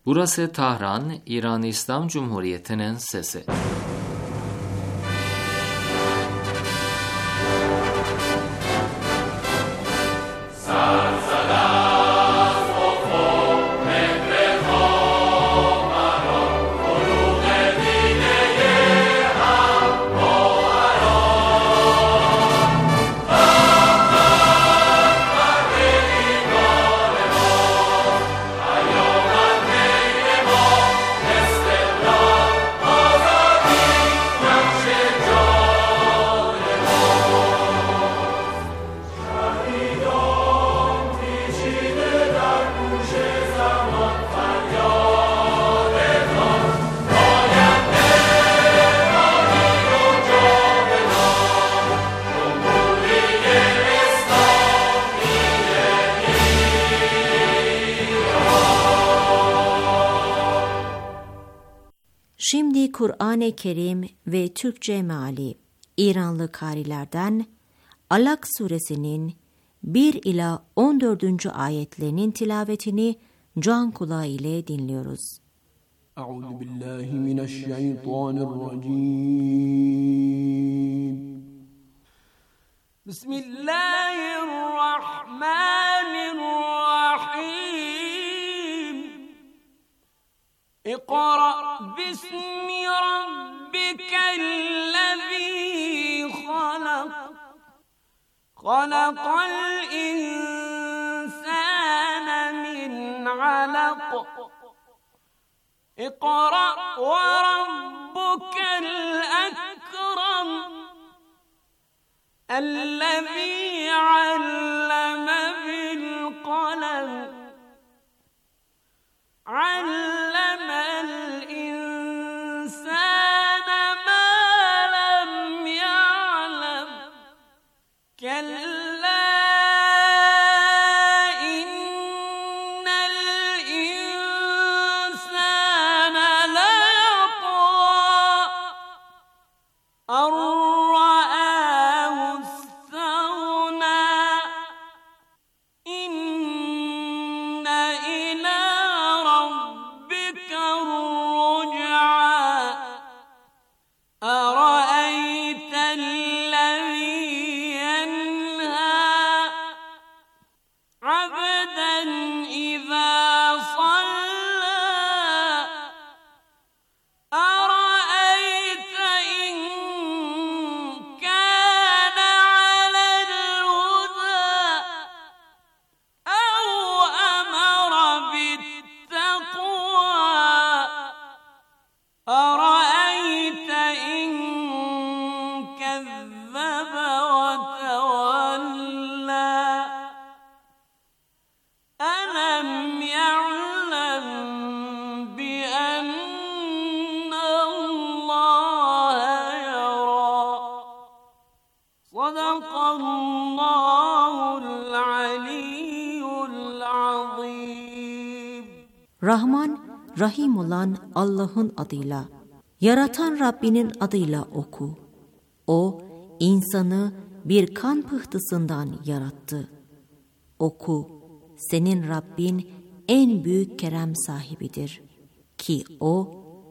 Burası Tahran, İran İslam Cumhuriyeti'nin sesi. Şimdi Kur'an-ı Kerim ve Türkçe meali İranlı karilerden Alak suresinin 1 ila 14. ayetlerinin tilavetini can kulağı ile dinliyoruz. Euzubillahimineşşeytanirracim. Bismillahirrahmanirrahim. İkra bismi rabbikellezî halak. Halakal insâne min alak. İkra ve rabbukel ekrem. Ellezî alleme bil kalem. Rahman, Rahim olan Allah'ın adıyla, yaratan Rabbinin adıyla oku. O, insanı bir kan pıhtısından yarattı. Oku, senin Rabbin en büyük kerem sahibidir. Ki o,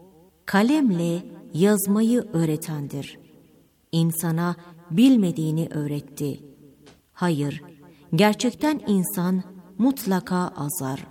kalemle yazmayı öğretendir. İnsana bilmediğini öğretti. Hayır, gerçekten insan mutlaka azar.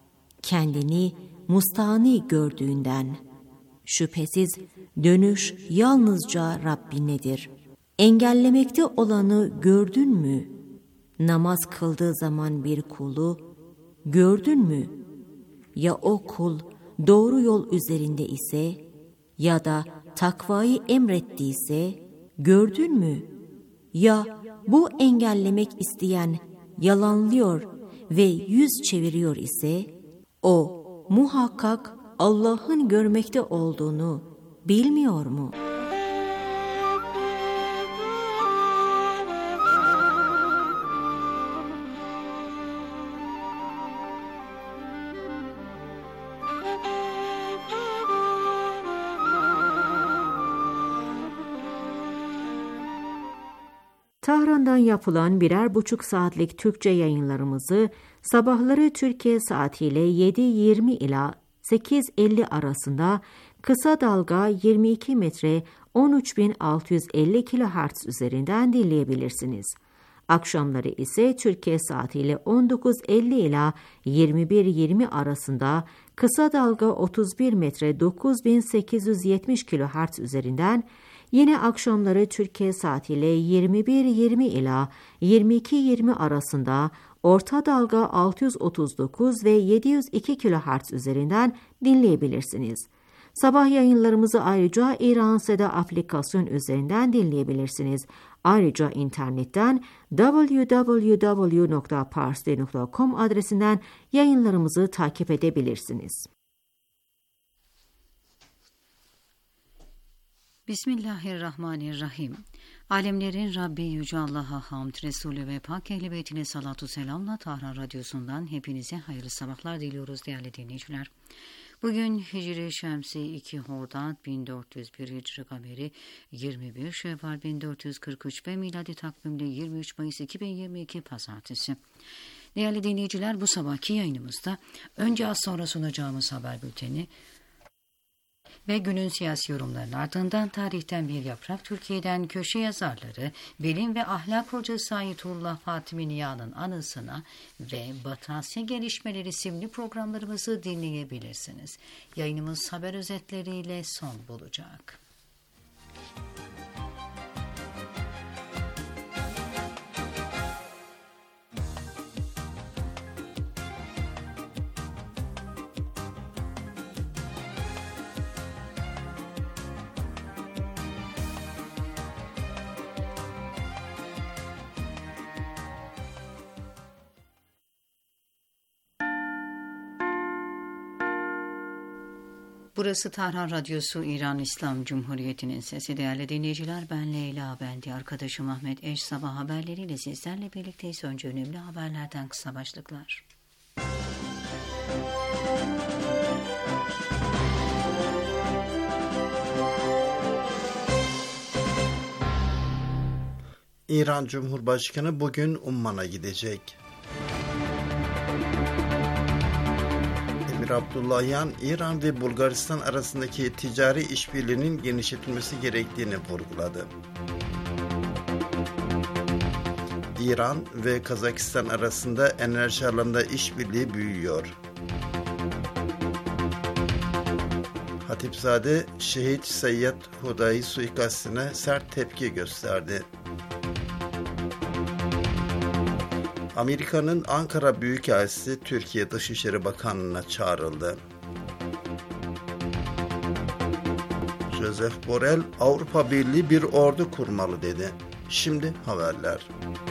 Kendini mustağni gördüğünden. Şüphesiz dönüş yalnızca Rabbinedir. Engellemekte olanı gördün mü? Namaz kıldığı zaman bir kulu gördün mü? Ya o kul doğru yol üzerinde ise ya da takvayı emrettiyse gördün mü? Ya bu engellemek isteyen yalanlıyor ve yüz çeviriyor ise o muhakkak Allah'ın görmekte olduğunu bilmiyor mu? Tahran'dan yapılan 1,5 saatlik Türkçe yayınlarımızı sabahları Türkiye saatiyle 7:20 ila 8.50 arasında, kısa dalga 22 metre 13.650 kHz üzerinden dinleyebilirsiniz. Akşamları ise Türkiye saatiyle 19.50 ila 21.20 arasında kısa dalga 31 metre 9870 kHz üzerinden, yine akşamları Türkiye saatiyle 21.20 ila 22.20 arasında orta dalga 639 ve 702 kHz üzerinden dinleyebilirsiniz. Sabah yayınlarımızı ayrıca İran Seda aplikasyon üzerinden dinleyebilirsiniz. Ayrıca internetten www.parsi.com adresinden yayınlarımızı takip edebilirsiniz. Bismillahirrahmanirrahim. Alemlerin Rabbi Yüce Allah'a hamd, Resulü ve Pak Ehl-i Beytine salatu selamla Tahran Radyosu'ndan hepinize hayırlı sabahlar diliyoruz değerli dinleyiciler. Bugün Hicri Şemsi 2 Hordat 1401 Hicri Kameri 21 Şevval 1443 ve miladi takvimde 23 Mayıs 2022 Pazartesi. Değerli dinleyiciler, bu sabahki yayınımızda önce az sonra sunacağımız haber bülteni ve günün siyasi yorumlarının ardından tarihten bir yaprak, Türkiye'den köşe yazarları, bilim ve ahlak hocası Ayetullah Fatimi Niya'nın anısına ve Batı Asya gelişmeleri isimli programlarımızı dinleyebilirsiniz. Yayınımız haber özetleriyle son bulacak. Burası Tahran Radyosu, İran İslam Cumhuriyeti'nin sesi. Değerli dinleyiciler, ben Leyla Bendi, arkadaşım Ahmet Eş sabah haberleriyle sizlerle birlikteyiz. Önce önemli haberlerden kısa başlıklar. İran Cumhurbaşkanı bugün Umman'a gidecek. Emir Abdullahian, İran ve Bulgaristan arasındaki ticari işbirliğinin genişletilmesi gerektiğini vurguladı. İran ve Kazakistan arasında enerji alanında işbirliği büyüyor. Hatipzade, Şehit Seyyed Hudayi suikastine sert tepki gösterdi. Amerika'nın Ankara Büyükelçisi Türkiye Dışişleri Bakanlığı'na çağrıldı. Josep Borrell, Avrupa Birliği bir ordu kurmalı dedi. Şimdi haberler.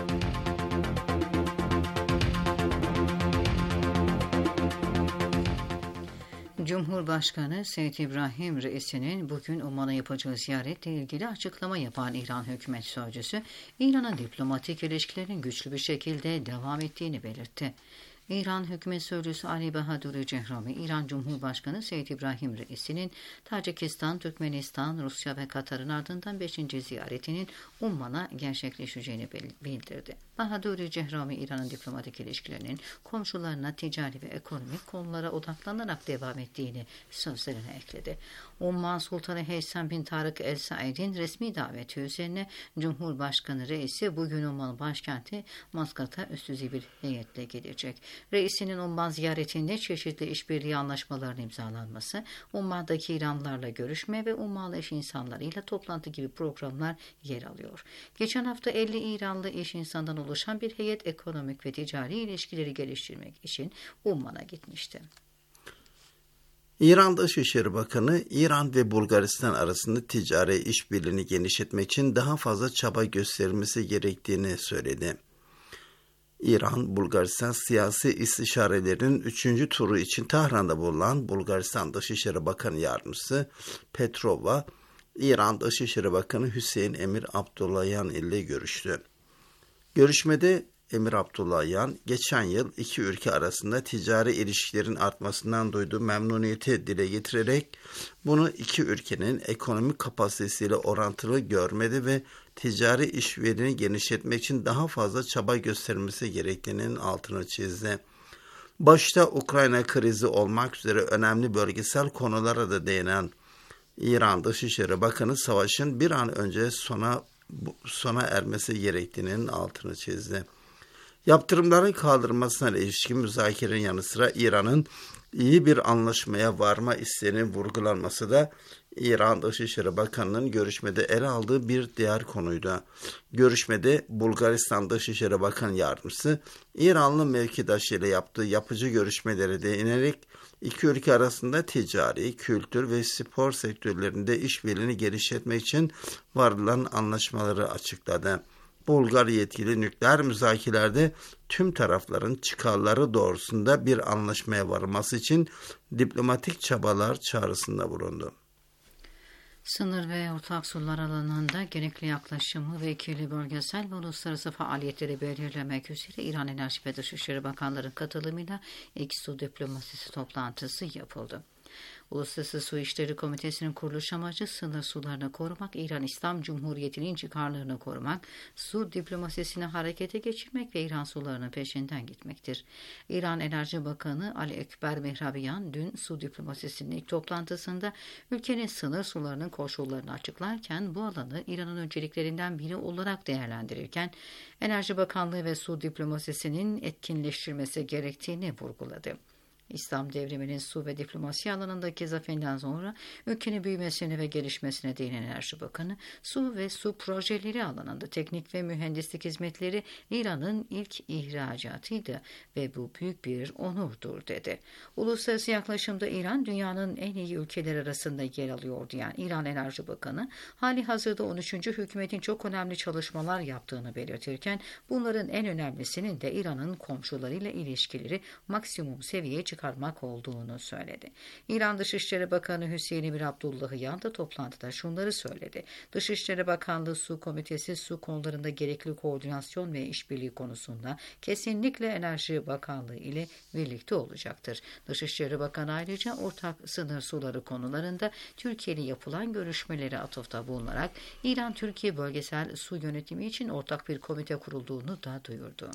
Cumhurbaşkanı Seyyid İbrahim Reisi'nin bugün Umman'a yapacağı ziyaretle ilgili açıklama yapan İran hükümet sözcüsü, İran'ın diplomatik ilişkilerin güçlü bir şekilde devam ettiğini belirtti. İran hükümet sözcüsü Ali Bahadur Cehrami, İran Cumhurbaşkanı Seyyid İbrahim Reisi'nin Tacikistan, Türkmenistan, Rusya ve Katar'ın ardından 5. ziyaretinin Umman'a gerçekleşeceğini bildirdi. Bahadur Cehrami, İran'ın diplomatik ilişkilerinin komşularına ticari ve ekonomik konulara odaklanarak devam ettiğini sözlerine ekledi. Umman Sultanı Heysem bin Tarık El Said'in resmi daveti üzerine Cumhurbaşkanı Reisi bugün Umman başkenti Maskat'a üst düzey bir heyetle gelecek. Reisinin Umman ziyaretinde çeşitli işbirliği anlaşmalarının imzalanması, Umman'daki İranlılarla görüşme ve Ummanlı iş insanlarıyla toplantı gibi programlar yer alıyor. Geçen hafta 50 İranlı iş insanından oluşan bir heyet ekonomik ve ticari ilişkileri geliştirmek için Umman'a gitmişti. İran Dışişleri Bakanı, İran ve Bulgaristan arasında ticari işbirliğini genişletmek için daha fazla çaba gösterilmesi gerektiğini söyledi. İran-Bulgaristan siyasi istişarelerinin 3. turu için Tahran'da bulunan Bulgaristan Dışişleri Bakanı Yardımcısı Petrova, İran Dışişleri Bakanı Hüseyin Emir Abdullahian ile görüştü. Görüşmede Emir Abdullahian, geçen yıl iki ülke arasında ticari ilişkilerin artmasından duyduğu memnuniyeti dile getirerek bunu iki ülkenin ekonomik kapasitesiyle orantılı görmedi ve ticari işbirliğini genişletmek için daha fazla çaba gösterilmesi gerektiğinin altını çizdi. Başta Ukrayna krizi olmak üzere önemli bölgesel konulara da değinen İran Dışişleri Bakanı savaşın bir an önce sona ermesi gerektiğinin altını çizdi. Yaptırımların kaldırılmasına ilişkin müzakerenin yanı sıra İran'ın iyi bir anlaşmaya varma isteğinin vurgulanması da İran Dışişleri Bakanı'nın görüşmede ele aldığı bir diğer konuydu. Görüşmede Bulgaristan Dışişleri Bakan Yardımcısı İranlı mevkidaşıyla yaptığı yapıcı görüşmelere değinerek iki ülke arasında ticari, kültür ve spor sektörlerinde işbirliğini genişletmek için varılan anlaşmaları açıkladı. Bulgar yetkili nükleer müzakerelerde tüm tarafların çıkarları doğrusunda bir anlaşmaya varılması için diplomatik çabalar çağrısında bulundu. Sınır ve ortak sular alanında gerekli yaklaşımı ve ikili bölgesel ve uluslararası faaliyetleri belirlemek üzere İran Enerji ve Dışişleri Bakanları'nın katılımıyla ilk su diplomasisi toplantısı yapıldı. Uluslararası Su İşleri Komitesi'nin kuruluş amacı sınır sularını korumak, İran İslam Cumhuriyeti'nin çıkarlarını korumak, su diplomasisini harekete geçirmek ve İran sularının peşinden gitmektir. İran Enerji Bakanı Ali Ekber Mehrabiyan dün su diplomasisinin ilk toplantısında ülkenin sınır sularının koşullarını açıklarken bu alanı İran'ın önceliklerinden biri olarak değerlendirirken Enerji Bakanlığı ve su diplomasisinin etkinleştirmesi gerektiğini vurguladı. İslam devriminin su ve diplomasi alanındaki zaferinden sonra ülkenin büyümesine ve gelişmesine değinen Enerji Bakanı, su ve su projeleri alanında teknik ve mühendislik hizmetleri İran'ın ilk ihracatıydı ve bu büyük bir onurdur dedi. Uluslararası yaklaşımda İran dünyanın en iyi ülkeler arasında yer alıyor diyen İran Enerji Bakanı, hali hazırda 13. hükümetin çok önemli çalışmalar yaptığını belirtirken bunların en önemlisinin de İran'ın komşularıyla ilişkileri maksimum seviyeye çıkarmak olduğunu söyledi. İran Dışişleri Bakanı Hüseyin Emir Abdullahiyan da toplantıda şunları söyledi. Dışişleri Bakanlığı Su Komitesi su konularında gerekli koordinasyon ve işbirliği konusunda kesinlikle Enerji Bakanlığı ile birlikte olacaktır. Dışişleri Bakanı ayrıca ortak sınır suları konularında Türkiye ile yapılan görüşmelere atıfta bulunarak İran-Türkiye bölgesel su yönetimi için ortak bir komite kurulduğunu da duyurdu.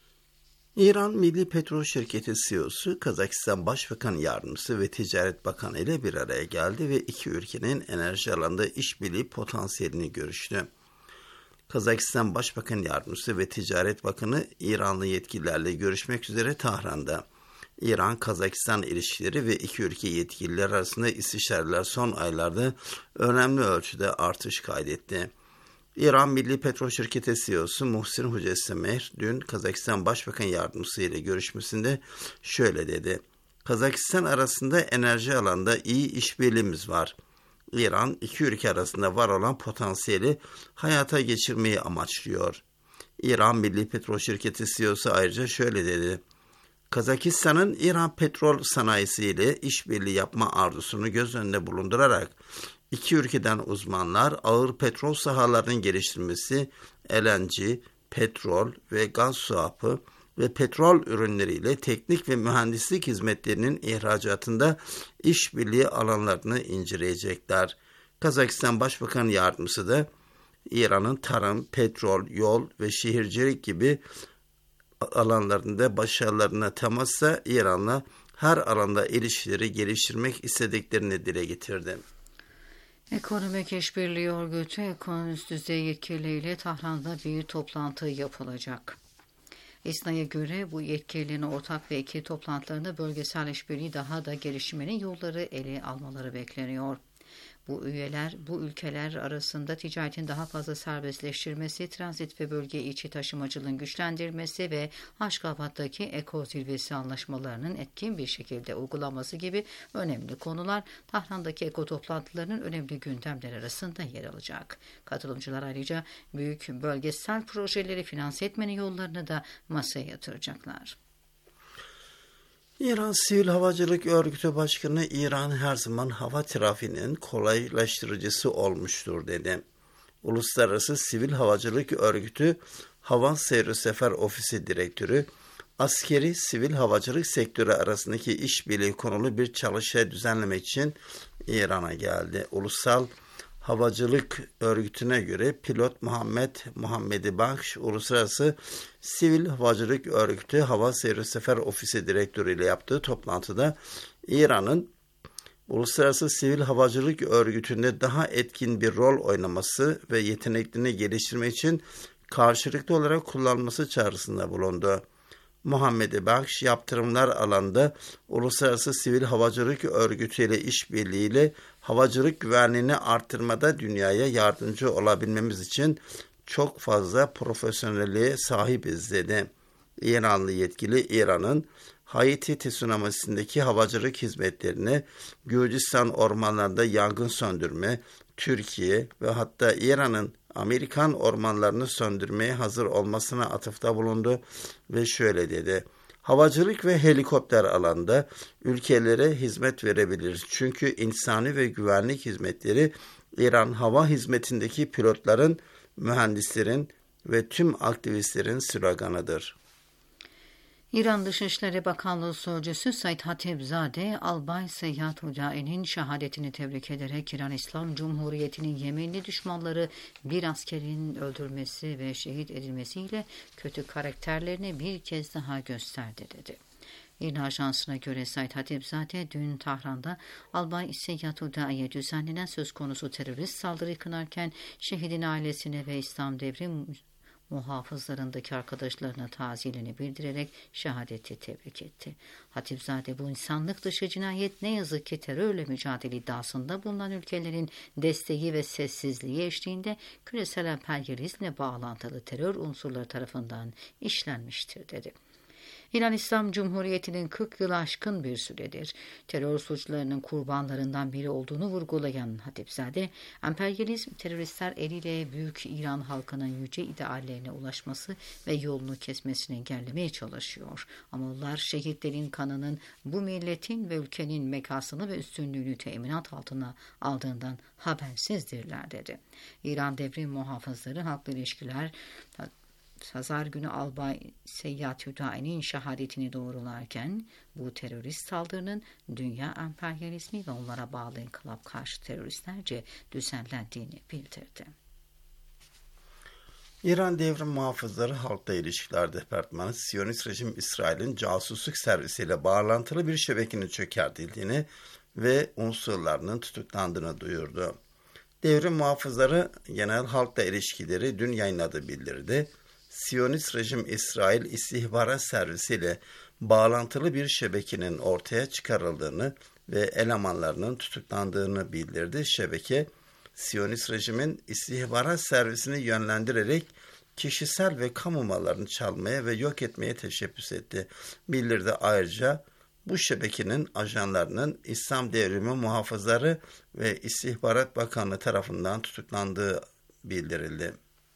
İran Milli Petrol Şirketi CEO'su Kazakistan Başbakan Yardımcısı ve Ticaret Bakanı ile bir araya geldi ve iki ülkenin enerji alanında işbirliği potansiyelini görüştü. Kazakistan Başbakan Yardımcısı ve Ticaret Bakanı İranlı yetkililerle görüşmek üzere Tahran'da. İran-Kazakistan ilişkileri ve iki ülke yetkililer arasında istişareler son aylarda önemli ölçüde artış kaydetti. İran Milli Petrol Şirketi CEO'su Muhsin Hocessemer dün Kazakistan Başbakan Yardımcısı ile görüşmesinde şöyle dedi. Kazakistan arasında enerji alanında iyi işbirliğimiz var. İran iki ülke arasında var olan potansiyeli hayata geçirmeyi amaçlıyor. İran Milli Petrol Şirketi CEO'su ayrıca şöyle dedi. Kazakistan'ın İran petrol sanayisiyle işbirliği yapma arzusunu göz önünde bulundurarak İki ülkeden uzmanlar ağır petrol sahalarının geliştirilmesi, LNG, petrol ve gaz swap'ı ve petrol ürünleriyle teknik ve mühendislik hizmetlerinin ihracatında işbirliği alanlarını inceleyecekler. Kazakistan Başbakan Yardımcısı da İran'ın tarım, petrol, yol ve şehircilik gibi alanlarında başarılarına temasla İran'la her alanda ilişkileri geliştirmek istediklerini dile getirdi. Ekonomik İşbirliği Örgütü ekonomist düzey yetkilileriyle Tahran'da bir toplantı yapılacak. İSNA'ya göre bu yetkililerin ortak ve ikili toplantılarında bölgesel işbirliği daha da gelişmenin yolları ele almaları bekleniyor. Bu ülkeler arasında ticaretin daha fazla serbestleştirmesi, transit ve bölge içi taşımacılığın güçlendirilmesi ve Aşgabat'taki Eko Zirvesi anlaşmalarının etkin bir şekilde uygulanması gibi önemli konular Tahran'daki Eko toplantılarının önemli gündemler arasında yer alacak. Katılımcılar ayrıca büyük bölgesel projeleri finanse etmenin yollarını da masaya yatıracaklar. İran Sivil Havacılık Örgütü Başkanı İran her zaman hava trafiğinin kolaylaştırıcısı olmuştur dedi. Uluslararası Sivil Havacılık Örgütü Hava Seyri Sefer Ofisi Direktörü, askeri sivil havacılık sektörü arasındaki işbirliği konulu bir çalışma düzenlemek için İran'a geldi. Ulusal Havacılık Örgütü'ne göre pilot Muhammedi Bakş, Uluslararası Sivil Havacılık Örgütü Hava Seyri Sefer Ofisi Direktörü ile yaptığı toplantıda İran'ın Uluslararası Sivil Havacılık Örgütü'nde daha etkin bir rol oynaması ve yeteneklerini geliştirmek için karşılıklı olarak kullanması çağrısında bulundu. Muhammedi Bakş, yaptırımlar alanında Uluslararası Sivil Havacılık Örgütü ile işbirliğiyle havacılık güvenliğini artırmada dünyaya yardımcı olabilmemiz için çok fazla profesyonelliğe sahibiz dedi. İranlı yetkili, İran'ın Haiti tsunamisindeki havacılık hizmetlerini, Gürcistan ormanlarında yangın söndürme, Türkiye ve hatta İran'ın Amerikan ormanlarını söndürmeye hazır olmasına atıfta bulundu ve şöyle dedi: havacılık ve helikopter alanında ülkelere hizmet verebiliriz. Çünkü insani ve güvenlik hizmetleri İran hava hizmetindeki pilotların, mühendislerin ve tüm aktivistlerin sloganıdır. İran Dışişleri Bakanlığı Sözcüsü Said Hatibzade, Albay Seyyad Hudai'nin şehadetini tebrik ederek İran İslam Cumhuriyeti'nin Yemenli düşmanları bir askerin öldürülmesi ve şehit edilmesiyle kötü karakterlerini bir kez daha gösterdi dedi. İran Ajansı'na göre Said Hatibzade dün Tahran'da Albay Seyyad Hudai'ye düzenlenen söz konusu terörist saldırıyı kınarken şehidin ailesine ve İslam Devrim muhafızlarındaki arkadaşlarına taziyelerini bildirerek şehadeti tebrik etti. Hatipzade, bu insanlık dışı cinayet ne yazık ki terörle mücadele iddiasında bulunan ülkelerin desteği ve sessizliği eşliğinde küresel emperyalizmle bağlantılı terör unsurları tarafından işlenmiştir dedi. İran İslam Cumhuriyeti'nin 40 yılı aşkın bir süredir terör suçlarının kurbanlarından biri olduğunu vurgulayan Hatipzade, emperyalizm teröristler eliyle büyük İran halkının yüce ideallerine ulaşması ve yolunu kesmesini engellemeye çalışıyor. Ama onlar şehitlerin kanının bu milletin ve ülkenin mekasını ve üstünlüğünü teminat altına aldığından habersizdirler dedi. İran Devrim Muhafızları Halkla İlişkiler Pazar günü Albay Seyyad Hudai'nin şehadetini doğrularken bu terörist saldırının dünya emperyalizmi ve onlara bağlı inkılap karşı teröristlerce düzenlendiğini bildirdi. İran Devrim Muhafızları Halkla İlişkiler Departmanı, Siyonist rejim İsrail'in casusluk servisiyle bağlantılı bir şebekenin çökertildiğini ve unsurlarının tutuklandığını duyurdu. Devrim Muhafızları Genel Halkla İlişkileri dün yayınladığı bildirdi. Siyonist rejim İsrail istihbarat servisiyle bağlantılı bir şebekenin ortaya çıkarıldığını ve elemanlarının tutuklandığını bildirdi. Şebeke, Siyonist rejimin istihbarat servisini yönlendirerek kişisel ve kamu mallarını çalmaya ve yok etmeye teşebbüs etti. Bildirdi ayrıca bu şebekenin ajanlarının İslam Devrimi Muhafızları ve İstihbarat Bakanlığı tarafından tutuklandığı bildirildi.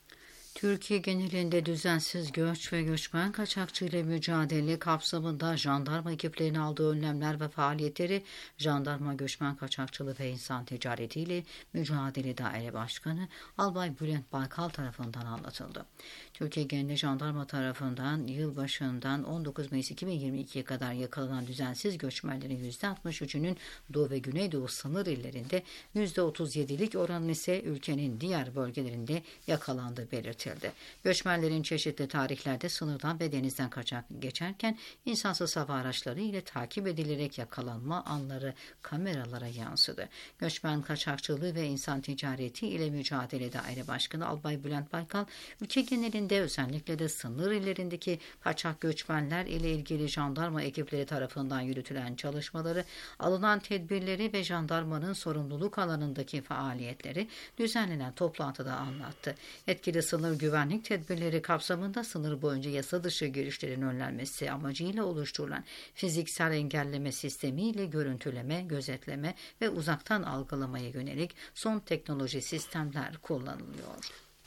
Türkiye genelinde düzensiz göç ve göçmen kaçakçıyla mücadele kapsamında jandarma ekiplerinin aldığı önlemler ve faaliyetleri Jandarma Göçmen Kaçakçılığı ve İnsan Ticareti ile Mücadele Daire Başkanı Albay Bülent Baykal tarafından anlatıldı. Türkiye genelinde jandarma tarafından yılbaşından 19 Mayıs 2022'ye kadar yakalanan düzensiz göçmenlerin %63'ünün Doğu ve Güneydoğu sınır illerinde, %37'lik oranın ise ülkenin diğer bölgelerinde yakalandığı belirtildi. Göçmenlerin çeşitli tarihlerde sınırdan ve denizden kaçak geçerken insansız hava araçları ile takip edilerek yakalanma anları kameralara yansıdı. Göçmen kaçakçılığı ve insan ticareti ile Mücadele Daire Başkanı Albay Bülent Baykal, ülke genelinde özellikle de sınır illerindeki kaçak göçmenler ile ilgili jandarma ekipleri tarafından yürütülen çalışmaları, alınan tedbirleri ve jandarmanın sorumluluk alanındaki faaliyetleri düzenlenen toplantıda anlattı. Etkili sınır güvenlik tedbirleri kapsamında sınır boyunca yasa dışı girişlerin önlenmesi amacıyla oluşturulan fiziksel engelleme sistemiyle görüntüleme, gözetleme ve uzaktan algılamaya yönelik son teknoloji sistemler kullanılıyor.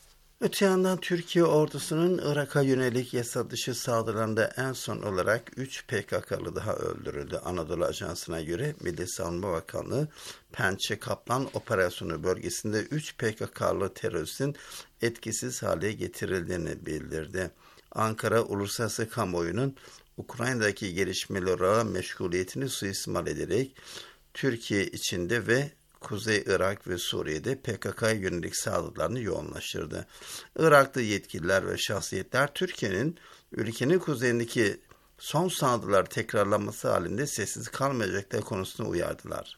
Öte yandan Türkiye ordusunun Irak'a yönelik yasa dışı saldırılarında en son olarak 3 PKK'lı daha öldürüldü. Anadolu Ajansı'na göre Milli Savunma Bakanlığı Pençe Kaplan operasyonu bölgesinde 3 PKK'lı teröristin etkisiz hale getirildiğini bildirdi. Ankara uluslararası kamuoyunun Ukrayna'daki gelişmelere meşguliyetini suistimal ederek Türkiye içinde ve Kuzey Irak ve Suriye'de PKK'ya yönelik saldırılarını yoğunlaştırdı. Irak'ta yetkililer ve şahsiyetler Türkiye'nin ülkenin kuzeyindeki son saldırılar tekrarlanması halinde sessiz kalmayacakları konusunda uyardılar.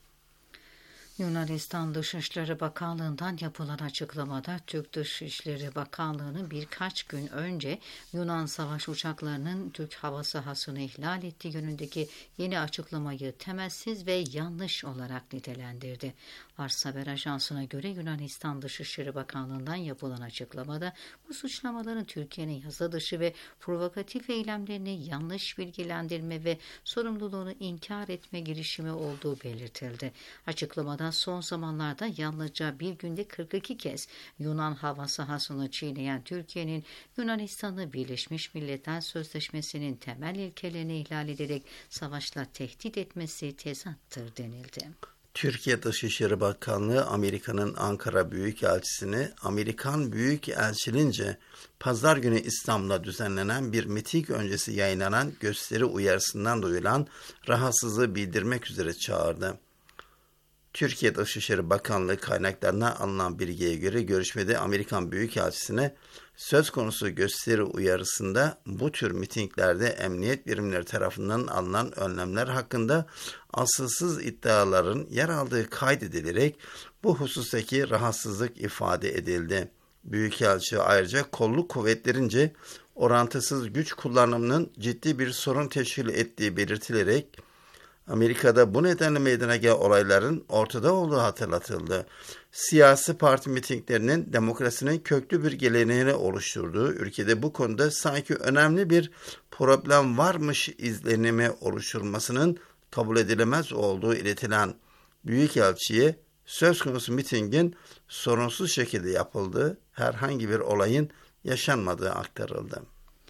Yunanistan Dışişleri Bakanlığı'ndan yapılan açıklamada Türk Dışişleri Bakanlığı'nın birkaç gün önce Yunan savaş uçaklarının Türk hava sahasını ihlal ettiği yönündeki yeni açıklamayı temelsiz ve yanlış olarak nitelendirdi. Fars Haber Ajansı'na göre Yunanistan Dışişleri Bakanlığı'ndan yapılan açıklamada bu suçlamaların Türkiye'nin yasa dışı ve provokatif eylemlerini yanlış bilgilendirme ve sorumluluğunu inkar etme girişimi olduğu belirtildi. Açıklamada son zamanlarda yalnızca bir günde 42 kez Yunan hava sahasını çiğneyen Türkiye'nin Yunanistan'ı Birleşmiş Milletler Sözleşmesi'nin temel ilkelerini ihlal ederek savaşla tehdit etmesi tezattır denildi. Türkiye Dışişleri Bakanlığı Amerika'nın Ankara Büyükelçisi'ni Amerikan Büyükelçiliğince pazar günü İstanbul'da düzenlenen bir miting öncesi yayınlanan gösteri uyarısından duyulan rahatsızlığı bildirmek üzere çağırdı. Türkiye Dışişleri Bakanlığı kaynaklarına alınan bilgiye göre görüşmede Amerikan Büyükelçisi'ne söz konusu gösteri uyarısında bu tür mitinglerde emniyet birimleri tarafından alınan önlemler hakkında asılsız iddiaların yer aldığı kaydedilerek bu husustaki rahatsızlık ifade edildi. Büyükelçi ayrıca kolluk kuvvetlerince orantısız güç kullanımının ciddi bir sorun teşkil ettiği belirtilerek Amerika'da bu nedenle meydana gelen olayların ortada olduğu hatırlatıldı. Siyasi parti mitinglerinin demokrasinin köklü bir geleneğini oluşturduğu ülkede bu konuda sanki önemli bir problem varmış izlenimi oluşturmasının kabul edilemez olduğu iletilen Büyükelçiye söz konusu mitingin sorunsuz şekilde yapıldığı, herhangi bir olayın yaşanmadığı aktarıldı.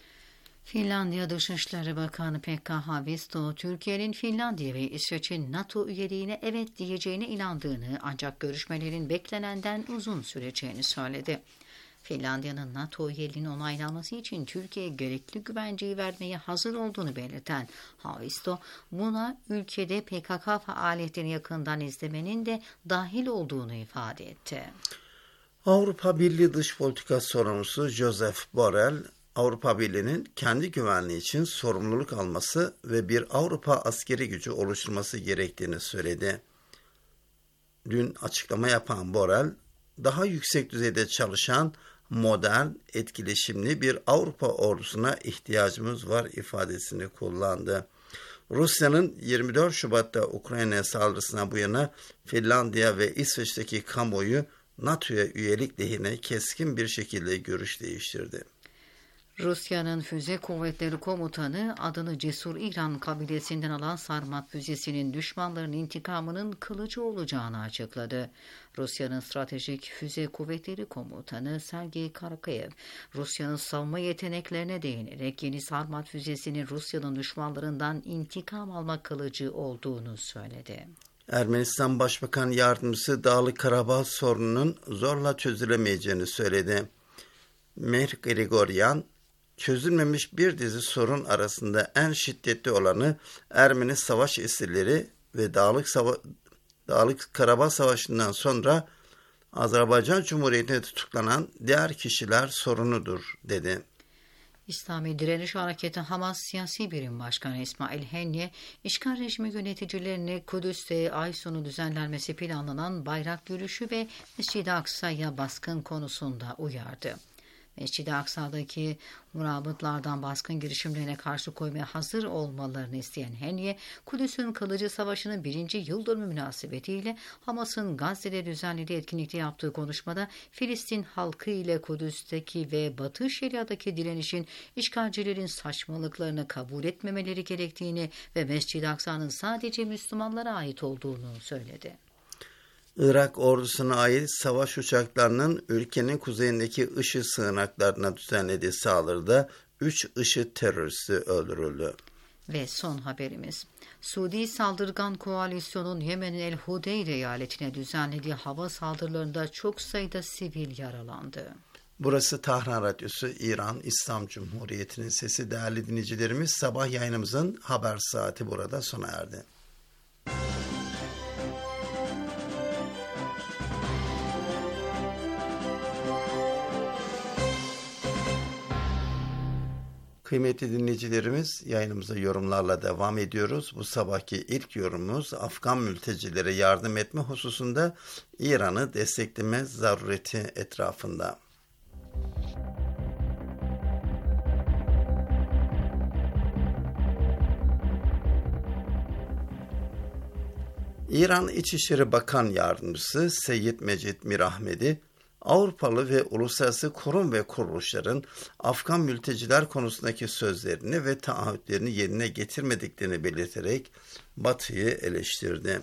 Finlandiya Dışişleri Bakanı Pekka Haavisto, Türkiye'nin Finlandiya ve İsveç'in NATO üyeliğine evet diyeceğine inandığını ancak görüşmelerin beklenenden uzun süreceğini söyledi. Finlandiya'nın NATO üyeliğinin onaylanması için Türkiye'ye gerekli güvenceyi vermeye hazır olduğunu belirten Haavisto, buna ülkede PKK faaliyetlerini yakından izlemenin de dahil olduğunu ifade etti. Avrupa Birliği Dış Politika Sorumlusu Joseph Borrell, Avrupa Birliği'nin kendi güvenliği için sorumluluk alması ve bir Avrupa askeri gücü oluşturması gerektiğini söyledi. Dün açıklama yapan Borrell, daha yüksek düzeyde çalışan, modern, etkileşimli bir Avrupa ordusuna ihtiyacımız var ifadesini kullandı. Rusya'nın 24 Şubat'ta Ukrayna saldırısına bu yana Finlandiya ve İsveç'teki kamuoyu NATO'ya üyelik lehine keskin bir şekilde görüş değiştirdi. Rusya'nın Füze Kuvvetleri Komutanı adını Cesur İran kabilesinden alan Sarmat füzesinin düşmanların intikamının kılıcı olacağını açıkladı. Rusya'nın Stratejik Füze Kuvvetleri Komutanı Sergey Karakayev, Rusya'nın savunma yeteneklerine değinerek yeni Sarmat füzesinin Rusya'nın düşmanlarından intikam alma kılıcı olduğunu söyledi. Ermenistan Başbakan Yardımcısı Dağlık Karabağ sorununun zorla çözülemeyeceğini söyledi. Mehr Grigoryan, çözülmemiş bir dizi sorun arasında en şiddetli olanı Ermeni savaş esirleri ve Dağlık Karabağ Savaşı'ndan sonra Azerbaycan Cumhuriyeti'ne tutuklanan diğer kişiler sorunudur, dedi. İslami Direniş Hareketi Hamas Siyasi Birim Başkanı İsmail Haniyeh, işgal rejimi yöneticilerini Kudüs'te ay sonu düzenlenmesi planlanan bayrak yürüyüşü ve Mescid-i Aksa'ya baskın konusunda uyardı. Mescid-i Aksa'daki murabıtlardan baskın girişimlerine karşı koymaya hazır olmalarını isteyen Haniyeh, Kudüs'ün kalıcı savaşının 1. yıl dönümü münasebetiyle Hamas'ın Gazze'de düzenlediği etkinlikte yaptığı konuşmada Filistin halkı ile Kudüs'teki ve Batı Şeria'daki direnişin işgalcilerin saçmalıklarını kabul etmemeleri gerektiğini ve Mescid-i Aksa'nın sadece Müslümanlara ait olduğunu söyledi. Irak ordusuna ait savaş uçaklarının ülkenin kuzeyindeki IŞİD sığınaklarına düzenlediği saldırıda 3 IŞİD teröristi öldürüldü. Ve son haberimiz. Suudi saldırgan koalisyonun Yemen'in El Hudeyr eyaletine düzenlediği hava saldırılarında çok sayıda sivil yaralandı. Burası Tahran Radyosu, İran İslam Cumhuriyeti'nin sesi. Değerli dinleyicilerimiz, sabah yayınımızın haber saati burada sona erdi. Kıymetli dinleyicilerimiz, yayınımıza yorumlarla devam ediyoruz. Bu sabahki ilk yorumumuz Afgan mültecilere yardım etme hususunda İran'ı destekleme zarureti etrafında. İran İçişleri Bakan Yardımcısı Seyyid Mecid Mirahmedi, Avrupalı ve uluslararası kurum ve kuruluşların Afgan mülteciler konusundaki sözlerini ve taahhütlerini yerine getirmediklerini belirterek Batı'yı eleştirdi.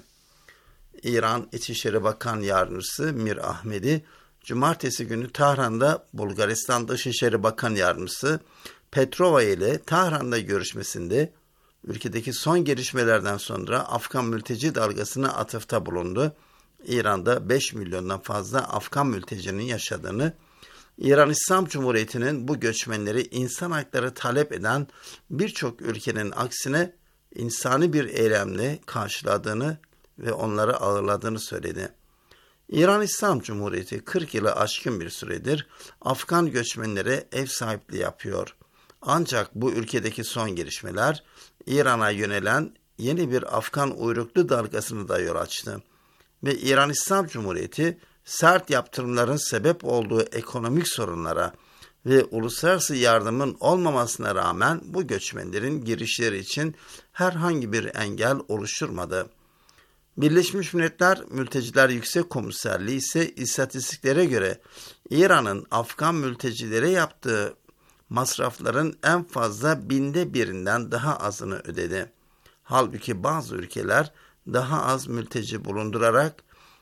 İran İçişleri Bakan Yardımcısı Mir Ahmedi, Cumartesi günü Tahran'da Bulgaristan Dışişleri Bakan Yardımcısı Petrova ile Tahran'da görüşmesinde ülkedeki son gelişmelerden sonra Afgan mülteci dalgasına atıfta bulundu. İran'da 5 milyondan fazla Afgan mültecinin yaşadığını, İran İslam Cumhuriyeti'nin bu göçmenleri insan hakları talep eden birçok ülkenin aksine insani bir eylemle karşıladığını ve onları ağırladığını söyledi. İran İslam Cumhuriyeti 40 yılı aşkın bir süredir Afgan göçmenlere ev sahipliği yapıyor. Ancak bu ülkedeki son gelişmeler İran'a yönelen yeni bir Afgan uyruklu dalgasını da yol açtı. Ve İran İslam Cumhuriyeti sert yaptırımların sebep olduğu ekonomik sorunlara ve uluslararası yardımın olmamasına rağmen bu göçmenlerin girişleri için herhangi bir engel oluşturmadı. Birleşmiş Milletler Mülteciler Yüksek Komiserliği ise istatistiklere göre İran'ın Afgan mültecilere yaptığı masrafların en fazla 1/1000'den daha azını ödedi. Halbuki bazı ülkeler daha az mülteci bulundurarak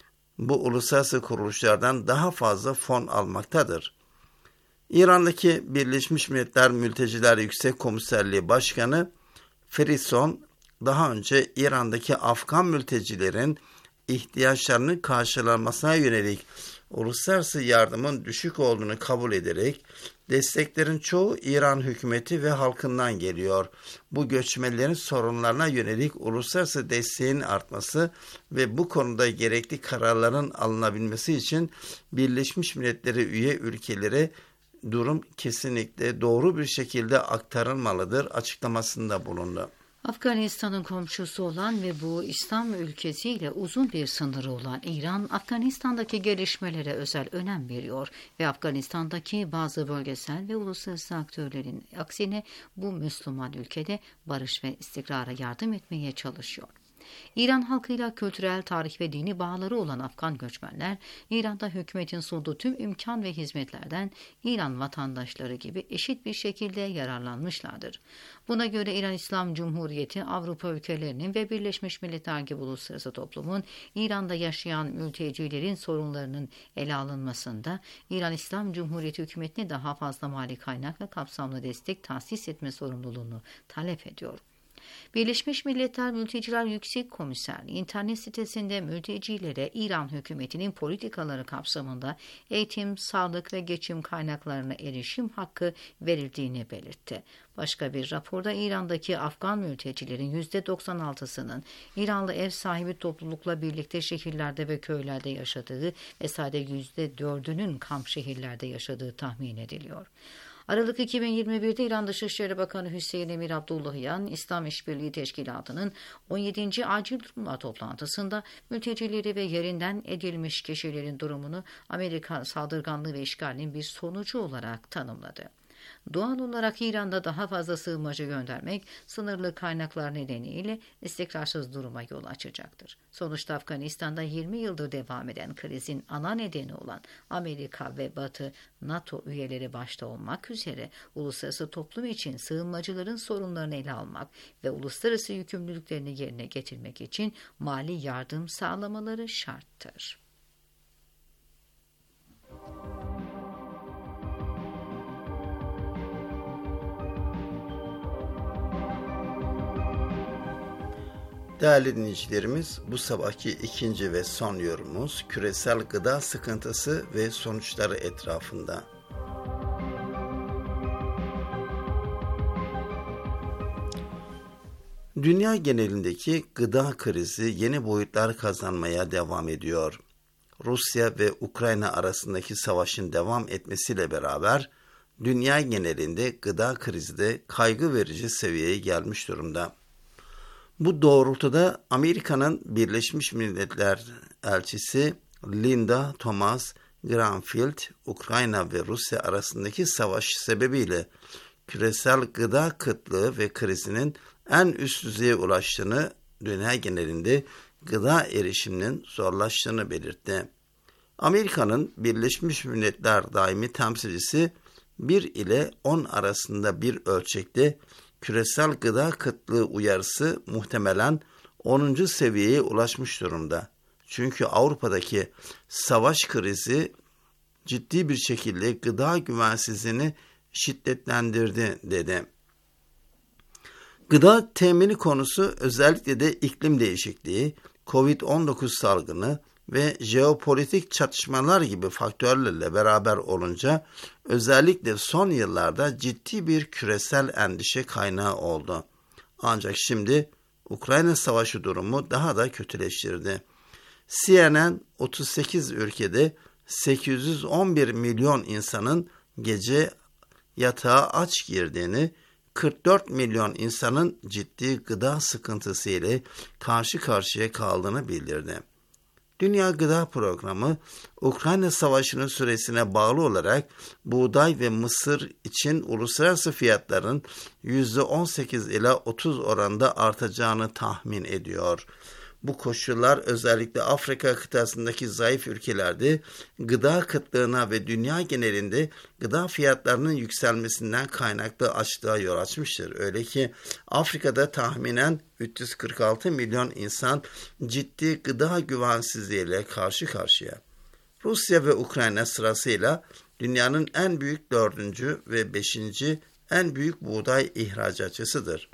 bu uluslararası kuruluşlardan daha fazla fon almaktadır. İran'daki Birleşmiş Milletler Mülteciler Yüksek Komiserliği Başkanı Frison, daha önce İran'daki Afgan mültecilerin ihtiyaçlarının karşılanmasına yönelik uluslararası yardımın düşük olduğunu kabul ederek desteklerin çoğu İran hükümeti ve halkından geliyor. Bu göçmenlerin sorunlarına yönelik uluslararası desteğin artması ve bu konuda gerekli kararların alınabilmesi için Birleşmiş Milletler'e üye ülkelere durum kesinlikle doğru bir şekilde aktarılmalıdır açıklamasında bulundu. Afganistan'ın komşusu olan ve bu İslam ülkesiyle uzun bir sınırı olan İran, Afganistan'daki gelişmelere özel önem veriyor ve Afganistan'daki bazı bölgesel ve uluslararası aktörlerin aksine bu Müslüman ülkede barış ve istikrara yardım etmeye çalışıyor. İran halkıyla kültürel, tarih ve dini bağları olan Afgan göçmenler, İran'da hükümetin sunduğu tüm imkan ve hizmetlerden İran vatandaşları gibi eşit bir şekilde yararlanmışlardır. Buna göre İran İslam Cumhuriyeti, Avrupa ülkelerinin ve Birleşmiş Milletler gibi uluslararası toplumun İran'da yaşayan mültecilerin sorunlarının ele alınmasında İran İslam Cumhuriyeti hükümetine daha fazla mali kaynak ve kapsamlı destek tahsis etme sorumluluğunu talep ediyor. Birleşmiş Milletler Mülteciler Yüksek Komiserliği internet sitesinde mültecilere İran hükümetinin politikaları kapsamında eğitim, sağlık ve geçim kaynaklarına erişim hakkı verildiğini belirtti. Başka bir raporda İran'daki Afgan mültecilerin %96'sının İranlı ev sahibi toplulukla birlikte şehirlerde ve köylerde yaşadığı ve sadece %4'ünün kamp şehirlerde yaşadığı tahmin ediliyor. Aralık 2021'de İran Dışişleri Bakanı Hüseyin Emir Abdullahian, İslam İşbirliği Teşkilatı'nın 17. Acil Durumlar toplantısında mültecileri ve yerinden edilmiş kişilerin durumunu Amerika saldırganlığı ve işgalinin bir sonucu olarak tanımladı. Doğal olarak İran'da daha fazla sığınmacı göndermek sınırlı kaynaklar nedeniyle istikrarsız duruma yol açacaktır. Sonuçta Afganistan'da 20 yıldır devam eden krizin ana nedeni olan Amerika ve Batı, NATO üyeleri başta olmak üzere uluslararası toplum için sığınmacıların sorunlarını ele almak ve uluslararası yükümlülüklerini yerine getirmek için mali yardım sağlamaları şarttır. Değerli dinleyicilerimiz, bu sabahki ikinci ve son yorumumuz küresel gıda sıkıntısı ve sonuçları etrafında. Dünya genelindeki gıda krizi yeni boyutlar kazanmaya devam ediyor. Rusya ve Ukrayna arasındaki savaşın devam etmesiyle beraber dünya genelinde gıda krizi de kaygı verici seviyeye gelmiş durumda. Bu doğrultuda Amerika'nın Birleşmiş Milletler elçisi Linda Thomas Greenfield, Ukrayna ve Rusya arasındaki savaş sebebiyle küresel gıda kıtlığı ve krizinin en üst düzeye ulaştığını, dünya genelinde gıda erişiminin zorlaştığını belirtti. Amerika'nın Birleşmiş Milletler Daimi Temsilcisi 1 ile 10 arasında bir ölçekte küresel gıda kıtlığı uyarısı muhtemelen 10. seviyeye ulaşmış durumda. Çünkü Avrupa'daki savaş krizi ciddi bir şekilde gıda güvensizliğini şiddetlendirdi dedi. Gıda temini konusu özellikle de iklim değişikliği, Covid-19 salgını ve jeopolitik çatışmalar gibi faktörlerle beraber olunca özellikle son yıllarda ciddi bir küresel endişe kaynağı oldu. Ancak şimdi Ukrayna savaşı durumu daha da kötüleştirdi. CNN 38 ülkede 811 milyon insanın gece yatağa aç girdiğini, 44 milyon insanın ciddi gıda sıkıntısı ile karşı karşıya kaldığını bildirdi. Dünya Gıda Programı, Ukrayna Savaşı'nın süresine bağlı olarak buğday ve mısır için uluslararası fiyatların %18 ila 30 oranında artacağını tahmin ediyor. Bu koşullar özellikle Afrika kıtasındaki zayıf ülkelerde gıda kıtlığına ve dünya genelinde gıda fiyatlarının yükselmesinden kaynaklı açlığa yol açmıştır. Öyle ki Afrika'da tahminen 346 milyon insan ciddi gıda güvensizliğiyle karşı karşıya. Rusya ve Ukrayna sırasıyla dünyanın en büyük 4. ve 5. en büyük buğday ihracatçısıdır.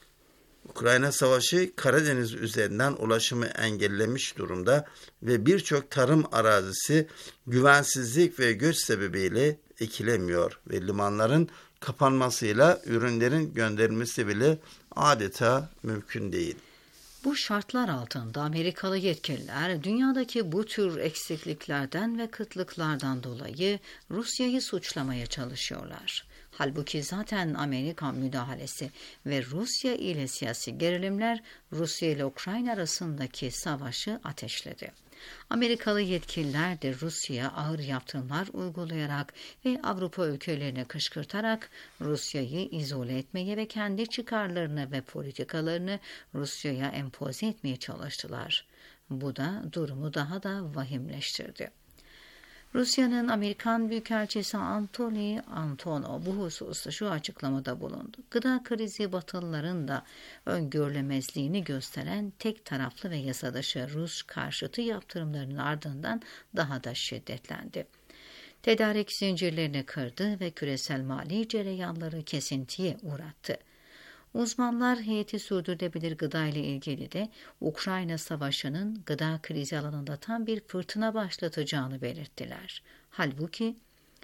Ukrayna Savaşı Karadeniz üzerinden ulaşımı engellemiş durumda ve birçok tarım arazisi güvensizlik ve göç sebebiyle ekilemiyor ve limanların kapanmasıyla ürünlerin gönderilmesi bile adeta mümkün değil. Bu şartlar altında Amerikalı yetkililer dünyadaki bu tür eksikliklerden ve kıtlıklardan dolayı Rusya'yı suçlamaya çalışıyorlar. Halbuki zaten Amerikan müdahalesi ve Rusya ile siyasi gerilimler Rusya ile Ukrayna arasındaki savaşı ateşledi. Amerikalı yetkililer de Rusya'ya ağır yaptırımlar uygulayarak ve Avrupa ülkelerine kışkırtarak Rusya'yı izole etmeye ve kendi çıkarlarını ve politikalarını Rusya'ya empoze etmeye çalıştılar. Bu da durumu daha da vahimleştirdi. Rusya'nın Amerikan Büyükelçisi Anatoly Antonov bu hususta şu açıklamada bulundu. Gıda krizi Batılıların da öngörülemezliğini gösteren tek taraflı ve yasadışı Rus karşıtı yaptırımlarının ardından daha da şiddetlendi. Tedarik zincirlerini kırdı ve küresel mali cereyanları kesintiye uğrattı. Uzmanlar heyeti sürdürülebilir gıda ile ilgili de Ukrayna Savaşı'nın gıda krizi alanında tam bir fırtına başlatacağını belirttiler. Halbuki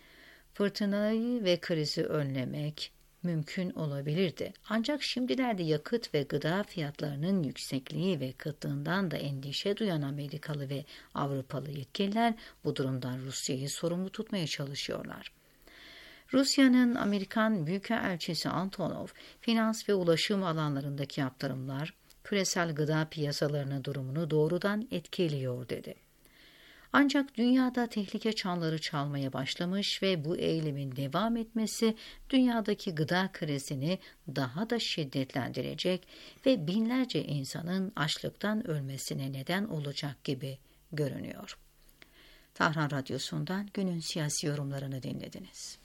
fırtınayı ve krizi önlemek mümkün olabilirdi. Ancak şimdilerde yakıt ve gıda fiyatlarının yüksekliği ve kıtlığından da endişe duyan Amerikalı ve Avrupalı yetkililer bu durumdan Rusya'yı sorumlu tutmaya çalışıyorlar. Rusya'nın Amerikan Büyükelçisi Antonov, finans ve ulaşım alanlarındaki yaptırımlar, küresel gıda piyasalarının durumunu doğrudan etkiliyor dedi. Ancak dünyada tehlike çanları çalmaya başlamış ve bu eğilimin devam etmesi dünyadaki gıda krizini daha da şiddetlendirecek ve binlerce insanın açlıktan ölmesine neden olacak gibi görünüyor. Tahran Radyosu'ndan günün siyasi yorumlarını dinlediniz.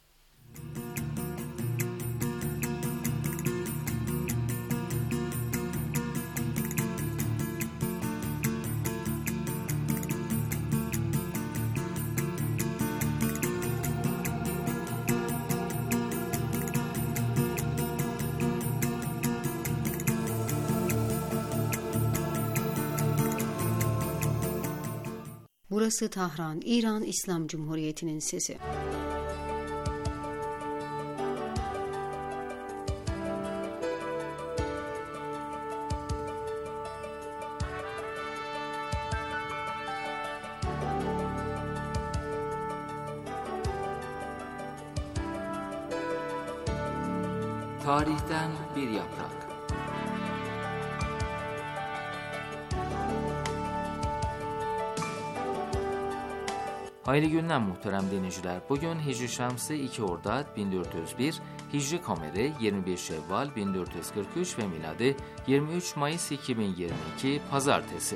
Burası Tahran, İran İslam Cumhuriyeti'nin sesi. Tarihten bir yaprak. Hayırlı günler muhterem dinleyiciler. Bugün Hicri Şemsi 2 Ordat 1401, Hicri Kameri 21 Şevval 1443 ve miladi 23 Mayıs 2022 Pazartesi.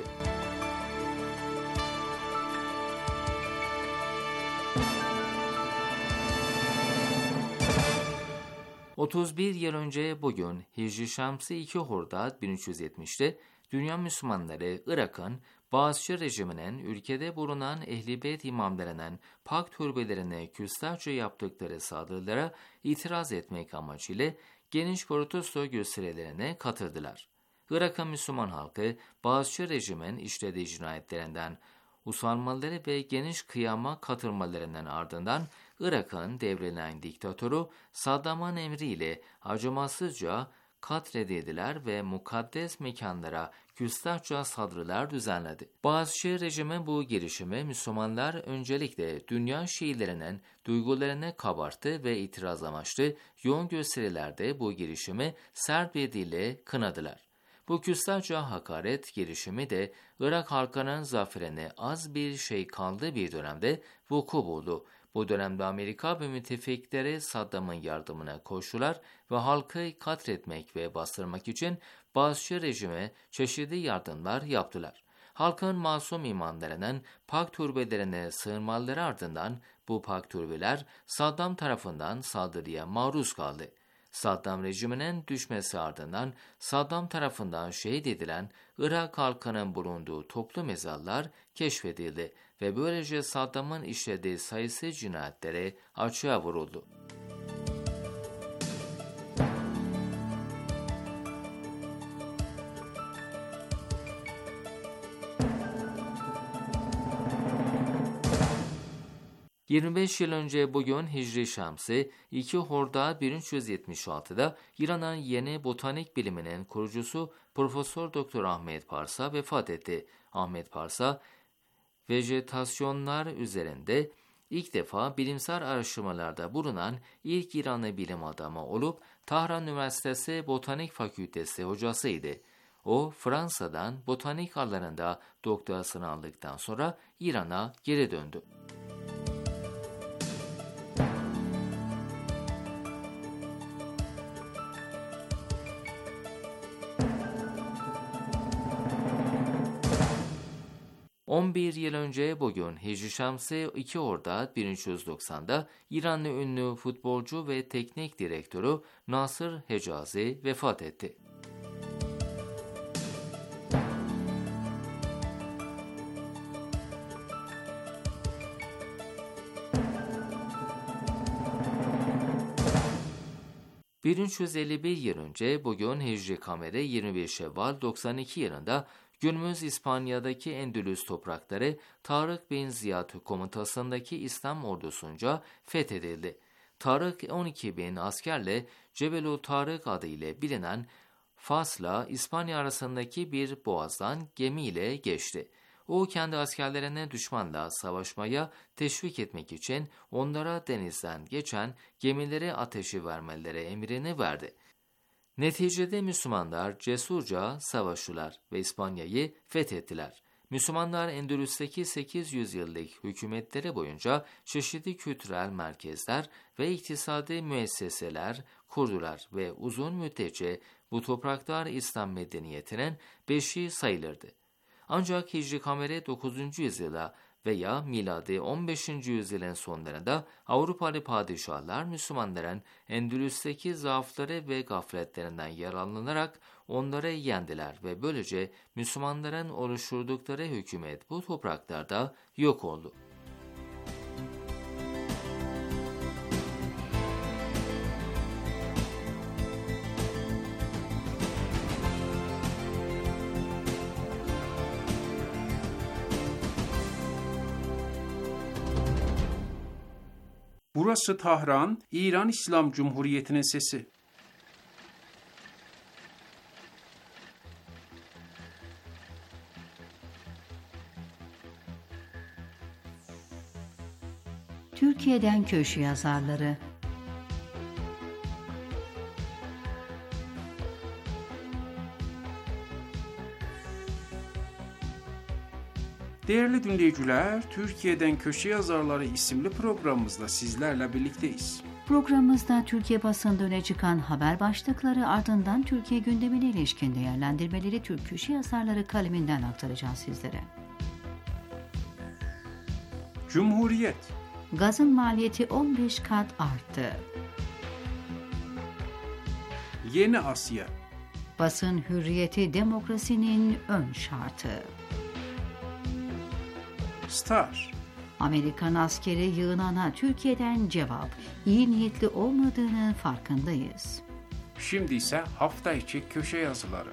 ...31 yıl önce bugün Hicri Şemsi 2 Ordat 1370'te dünya Müslümanları Irak'ın Bağızçı rejiminin ülkede bulunan Ehl-i Beyt imamlarının pak türbelerine küstahça yaptıkları saldırılara itiraz etmek amacıyla geniş protesto gösterilerine katıldılar. Irak'ın Müslüman halkı Bağızçı rejimin işlediği cinayetlerinden usanmaları ve geniş kıyama katılmalarının ardından Irak'ın devrilen diktatörü Saddam'ın emriyle acımasızca katledildiler ve mukaddes mekanlara küstahça saldırılar düzenledi. Bağızçı rejimin bu girişimi Müslümanlar öncelikle dünya Şiilerinin duygularını kabarttı ve itiraz amaçlı yoğun gösterilerde bu girişimi sert bir dille kınadılar. Bu küstahça hakaret girişimi de Irak halkının zaferine az bir şey kaldığı bir dönemde vuku buldu. Bu dönemde Amerika ve müttefikleri Saddam'ın yardımına koştular ve halkı katletmek ve bastırmak için Bağızçı rejime çeşitli yardımlar yaptılar. Halkın masum imanlarının pak türbelerine sığınmaları ardından bu pak türbeler Saddam tarafından saldırıya maruz kaldı. Saddam rejiminin düşmesi ardından Saddam tarafından şehit edilen Irak halkının bulunduğu toplu mezarlar keşfedildi ve böylece Saddam'ın işlediği sayısız cinayetlere açığa vuruldu. ...25 yıl önce bugün Hicri Şemsi 2 Horda 1376'da İran'ın yeni botanik biliminin kurucusu Profesör Doktor Ahmet Parsa vefat etti. Ahmet Parsa, vejetasyonlar üzerinde ilk defa bilimsel araştırmalarda bulunan ilk İranlı bilim adamı olup Tahran Üniversitesi Botanik Fakültesi hocasıydı. O, Fransa'dan botanik alanında doktorasını aldıktan sonra İran'a geri döndü. ...11 yıl önce bugün Hicri Şemsi 2 Ordat 1390'da İranlı ünlü futbolcu ve teknik direktörü Nasır Hecazi vefat etti. ...1351 yıl önce bugün Hicri Kameri 21 Şevval 92 yılında... Günümüz İspanya'daki Endülüs toprakları Tarık bin Ziyad komutasındaki İslam ordusunca fethedildi. Tarık 12 bin askerle Cebelu Tarık adıyla bilinen Fas'la İspanya arasındaki bir boğazdan gemiyle geçti. O kendi askerlerine düşmanla savaşmaya teşvik etmek için onlara denizden geçen gemilere ateşi vermeleri emrini verdi. Neticede Müslümanlar cesurca savaştılar ve İspanya'yı fethettiler. Müslümanlar Endülüs'teki 800 yıllık hükümetleri boyunca çeşitli kültürel merkezler ve iktisadi müesseseler kurdular ve uzun müddetçe bu topraklar İslam medeniyetinin beşiği sayılırdı. Ancak Hicri Kameri 9. yüzyıla veya miladi 15. yüzyılın sonlarında Avrupalı padişahlar Müslümanların Endülüs'teki zaafları ve gafletlerinden yararlanarak onları yendiler ve böylece Müslümanların oluşturdukları hükümet bu topraklarda yok oldu. Burası Tahran, İran İslam Cumhuriyeti'nin sesi. Türkiye'den köşe yazarları. Değerli dinleyiciler, Türkiye'den Köşe Yazarları isimli programımızda sizlerle birlikteyiz. Programımızda Türkiye basında öne çıkan haber başlıkları, ardından Türkiye gündemine ilişkin değerlendirmeleri Türk köşe yazarları kaleminden aktaracağız sizlere. Cumhuriyet. Gazın maliyeti 15 kat arttı. Yeni Asya. Basın hürriyeti demokrasinin ön şartı. Star. Amerikan askeri yığınana Türkiye'den cevap, iyi niyetli olmadığını farkındayız. Şimdi ise hafta içi köşe yazıları.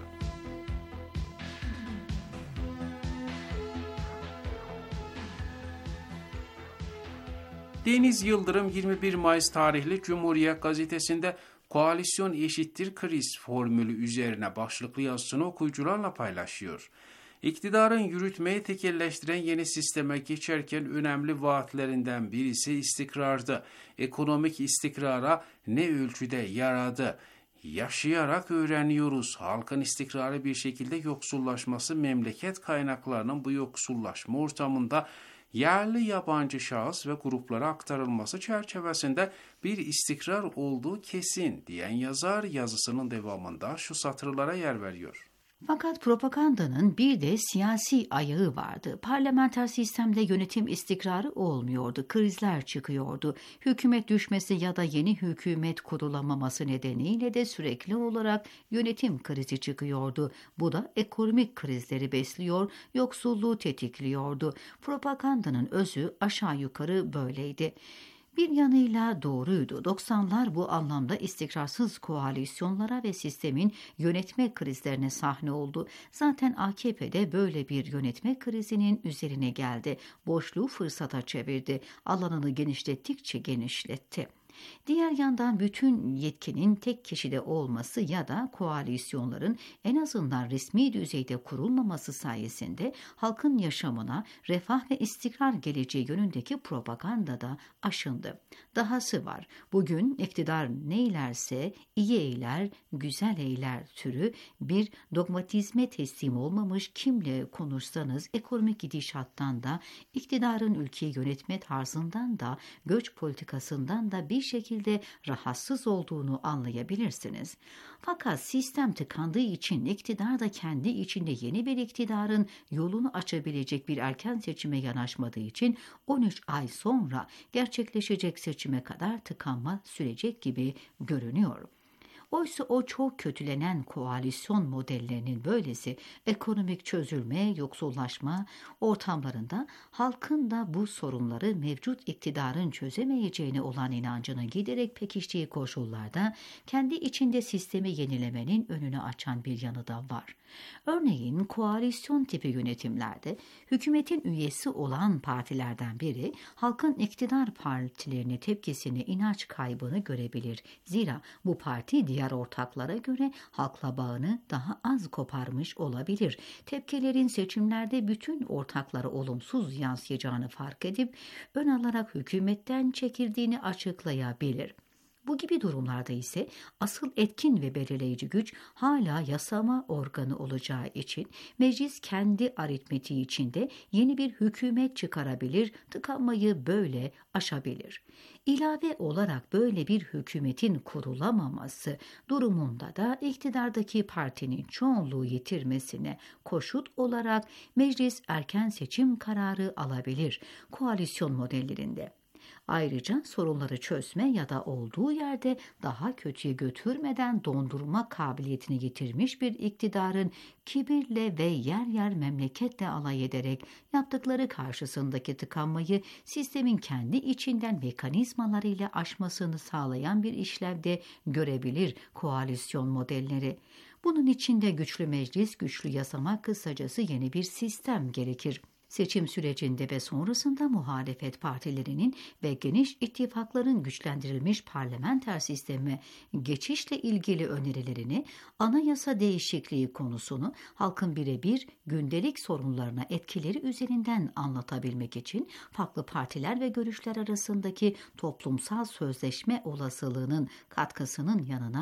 Deniz Yıldırım 21 Mayıs tarihli Cumhuriyet Gazetesi'nde koalisyon eşittir kriz formülü üzerine başlıklı yazısını okuyucularla paylaşıyor. İktidarın yürütmeyi tekelleştiren yeni sisteme geçerken önemli vaatlerinden birisi istikrardı. Ekonomik istikrara ne ölçüde yaradı? Yaşayarak öğreniyoruz. Halkın istikrarlı bir şekilde yoksullaşması, memleket kaynaklarının bu yoksullaşma ortamında yerli yabancı şahıs ve gruplara aktarılması çerçevesinde bir istikrar olduğu kesin diyen yazar yazısının devamında şu satırlara yer veriyor. Fakat propagandanın bir de siyasi ayağı vardı. Parlamenter sistemde yönetim istikrarı olmuyordu. Krizler çıkıyordu. Hükümet düşmesi ya da yeni hükümet kurulamaması nedeniyle de sürekli olarak yönetim krizi çıkıyordu. Bu da ekonomik krizleri besliyor, yoksulluğu tetikliyordu. Propagandanın özü aşağı yukarı böyleydi. Bir yanıyla doğruydu. 90'lar bu anlamda istikrarsız koalisyonlara ve sistemin yönetme krizlerine sahne oldu. Zaten AKP'de böyle bir yönetme krizinin üzerine geldi. Boşluğu fırsata çevirdi. Alanını genişlettikçe genişletti. Diğer yandan bütün yetkinin tek kişide olması ya da koalisyonların en azından resmi düzeyde kurulmaması sayesinde halkın yaşamına refah ve istikrar geleceği yönündeki propaganda da aşındı. Dahası var. Bugün iktidar neylerse iyi eyler, güzel eyler türü bir dogmatizme teslim olmamış, kimle konuşsanız ekonomik gidişattan da, iktidarın ülkeyi yönetme tarzından da, göç politikasından da bir şekilde rahatsız olduğunu anlayabilirsiniz. Fakat sistem tıkandığı için iktidar da kendi içinde yeni bir iktidarın yolunu açabilecek bir erken seçime yanaşmadığı için 13 ay sonra gerçekleşecek seçime kadar tıkanma sürecek gibi görünüyor. Oysa o çok kötülenen koalisyon modellerinin böylesi ekonomik çözülme, yoksullaşma ortamlarında halkın da bu sorunları mevcut iktidarın çözemeyeceğine olan inancının giderek pekiştiği koşullarda kendi içinde sistemi yenilemenin önünü açan bir yanı da var. Örneğin koalisyon tipi yönetimlerde hükümetin üyesi olan partilerden biri halkın iktidar partilerine tepkisini, inanç kaybını görebilir. Zira bu parti diğer ortaklara göre halkla bağını daha az koparmış olabilir. Tepkilerin seçimlerde bütün ortaklara olumsuz yansıyacağını fark edip ön alarak hükümetten çekildiğini açıklayabilir. Bu gibi durumlarda ise asıl etkin ve belirleyici güç hala yasama organı olacağı için meclis kendi aritmetiği içinde yeni bir hükümet çıkarabilir, tıkanmayı böyle aşabilir. İlave olarak böyle bir hükümetin kurulamaması durumunda da iktidardaki partinin çoğunluğu yitirmesine koşut olarak meclis erken seçim kararı alabilir koalisyon modellerinde. Ayrıca sorunları çözme ya da olduğu yerde daha kötüye götürmeden dondurma kabiliyetini yitirmiş bir iktidarın kibirle ve yer yer memleketle alay ederek yaptıkları karşısındaki tıkanmayı sistemin kendi içinden mekanizmalarıyla aşmasını sağlayan bir işlevde görebilir koalisyon modelleri. Bunun için de güçlü meclis, güçlü yasama, kısacası yeni bir sistem gerekir. Seçim sürecinde ve sonrasında muhalefet partilerinin ve geniş ittifakların güçlendirilmiş parlamenter sisteme geçişle ilgili önerilerini, anayasa değişikliği konusunu halkın birebir gündelik sorunlarına etkileri üzerinden anlatabilmek için farklı partiler ve görüşler arasındaki toplumsal sözleşme olasılığının katkısının yanına bu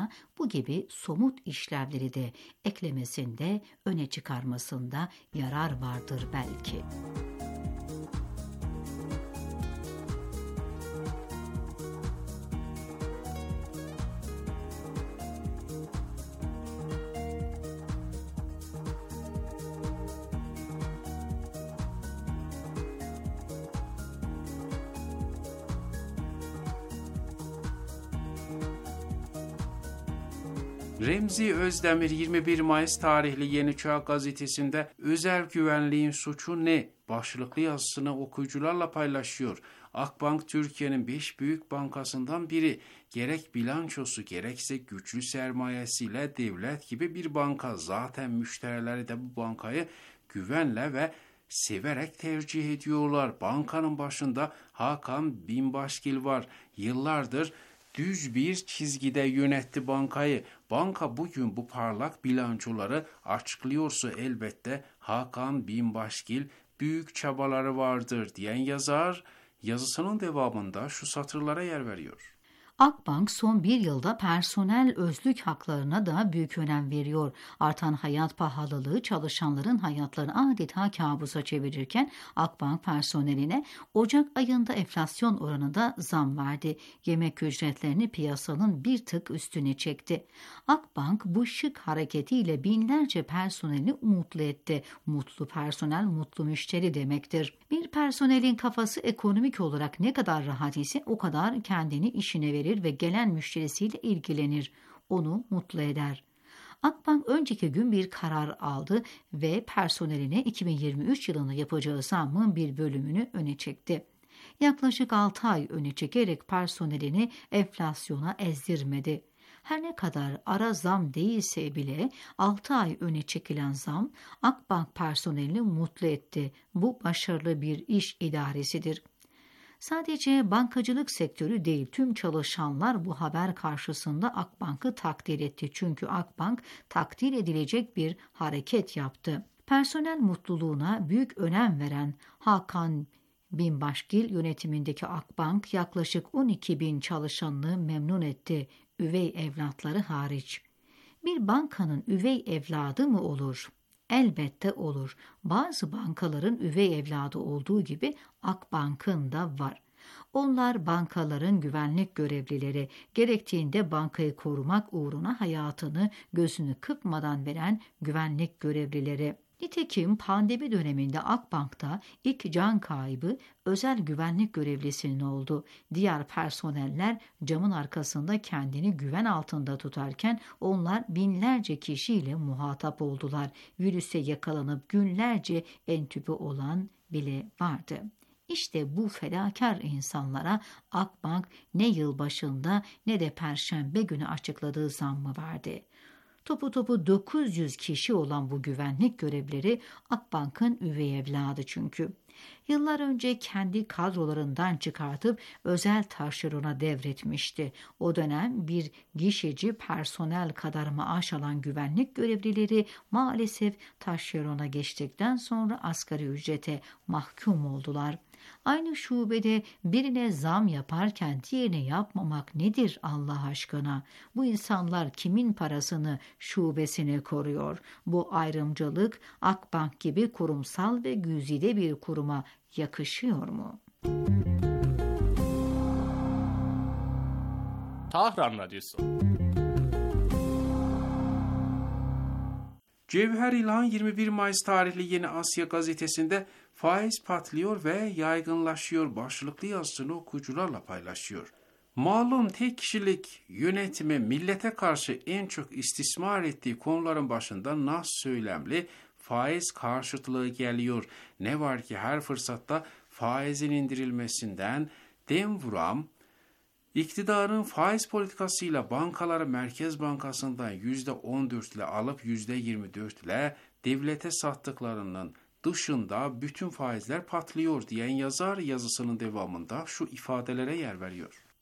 bu gibi somut işlevleri de eklemesinde, öne çıkarmasında yarar vardır belki. Remzi Özdemir 21 Mayıs tarihli Yeni Çağ gazetesinde özel güvenliğin suçu ne başlıklı yazısını okuyucularla paylaşıyor. Akbank Türkiye'nin 5 büyük bankasından biri. Gerek bilançosu gerekse güçlü sermayesiyle devlet gibi bir banka. Zaten müşterileri de bu bankayı güvenle ve severek tercih ediyorlar. Bankanın başında Hakan Binbaşgil var. Yıllardır düz bir çizgide yönetti bankayı. Banka bugün bu parlak bilançoları açıklıyorsa elbette Hakan Binbaşgil büyük çabaları vardır diyen yazar yazısının devamında şu satırlara yer veriyor. Akbank son bir yılda personel özlük haklarına da büyük önem veriyor. Artan hayat pahalılığı çalışanların hayatlarını adeta kabusa çevirirken Akbank personeline Ocak ayında enflasyon oranında zam verdi. Yemek ücretlerini piyasanın bir tık üstüne çekti. Akbank bu şık hareketiyle binlerce personelini mutlu etti. Mutlu personel mutlu müşteri demektir. Bir personelin kafası ekonomik olarak ne kadar rahat ise o kadar kendini işine verir ve gelen müşterisiyle ilgilenir, onu mutlu eder. Akbank önceki gün bir karar aldı ve personeline 2023 yılında yapacağı zammın bir bölümünü öne çekti. Yaklaşık 6 ay öne çekerek personelini enflasyona ezdirmedi. Her ne kadar ara zam değilse bile 6 ay öne çekilen zam Akbank personelini mutlu etti. Bu başarılı bir iş idaresidir. Sadece bankacılık sektörü değil, tüm çalışanlar bu haber karşısında Akbank'ı takdir etti. Çünkü Akbank takdir edilecek bir hareket yaptı. Personel mutluluğuna büyük önem veren Hakan Binbaşgil yönetimindeki Akbank yaklaşık 12.000 çalışanını memnun etti, üvey evlatları hariç. Bir bankanın üvey evladı mı olur? Elbette olur. Bazı bankaların üvey evladı olduğu gibi Akbank'ın da var. Onlar bankaların güvenlik görevlileri, gerektiğinde bankayı korumak uğruna hayatını gözünü kırpmadan veren güvenlik görevlileri. Nitekim pandemi döneminde Akbank'ta ilk can kaybı özel güvenlik görevlisinin oldu. Diğer personeller camın arkasında kendini güven altında tutarken onlar binlerce kişiyle muhatap oldular. Virüse yakalanıp günlerce entübe olan bile vardı. İşte bu fedakar insanlara Akbank ne yılbaşında ne de Perşembe günü açıkladığı zammı verdi. Topu 900 kişi olan bu güvenlik görevlileri Akbank'ın üvey evladı çünkü. Yıllar önce kendi kadrolarından çıkartıp özel taşerona devretmişti. O dönem bir gişeci personel kadar maaş alan güvenlik görevlileri maalesef taşerona geçtikten sonra asgari ücrete mahkum oldular. Aynı şubede birine zam yaparken diğerine yapmamak nedir Allah aşkına? Bu insanlar kimin parasını, şubesini koruyor? Bu ayrımcılık Akbank gibi kurumsal ve güzide bir kuruma yakışıyor mu? Tahran Radyosu. Cevher İlhan 21 Mayıs tarihli Yeni Asya gazetesinde faiz patlıyor ve yaygınlaşıyor başlıklı yazısını okuyucularla paylaşıyor. Malum tek kişilik yönetimi millete karşı en çok istismar ettiği konuların başında nas söylemli faiz karşıtlığı geliyor. Ne var ki her fırsatta faizin indirilmesinden dem vuran, İktidarın faiz politikasıyla bankaları Merkez Bankası'ndan %14 ile alıp %24 ile devlete sattıklarının dışında bütün faizler patlıyor diyen yazar yazısının devamında şu ifadelere yer veriyor.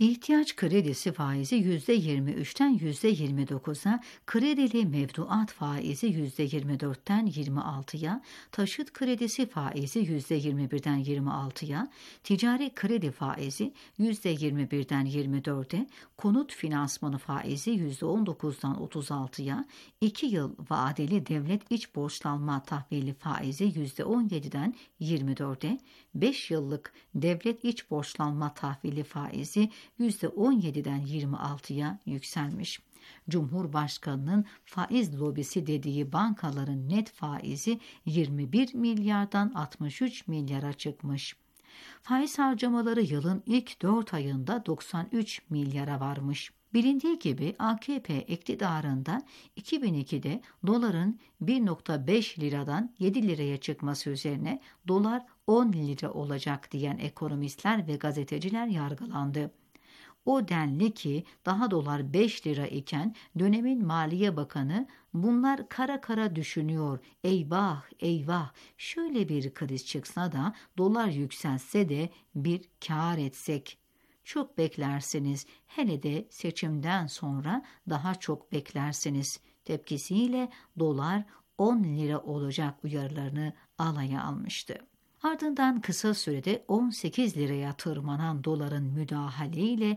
İhtiyaç kredisi faizi %23'ten %29'a, kredili mevduat faizi %24'ten 26'ya, taşıt kredisi faizi %21'den 26'ya, ticari kredi faizi %21'den 24'e, konut finansmanı faizi %19'dan 36'ya, 2 yıl vadeli devlet iç borçlanma tahvili faizi %17'den 24'e, 5 yıllık devlet iç borçlanma tahvili faizi %17'den 26'ya yükselmiş. Cumhurbaşkanının faiz lobisi dediği bankaların net faizi 21 milyardan 63 milyara çıkmış. Faiz harcamaları yılın ilk 4 ayında 93 milyara varmış. Bilindiği gibi AKP iktidarında 2002'de doların 1.5 liradan 7 liraya çıkması üzerine dolar 10 lira olacak diyen ekonomistler ve gazeteciler yargılandı. O denli ki daha dolar 5 lira iken dönemin Maliye Bakanı bunlar kara kara düşünüyor, eyvah eyvah şöyle bir kriz çıksa da dolar yükselse de bir kâr etsek. Çok beklersiniz, hele de seçimden sonra daha çok beklersiniz tepkisiyle dolar 10 lira olacak uyarılarını alaya almıştı. Ardından kısa sürede 18 liraya tırmanan doların müdahaleyle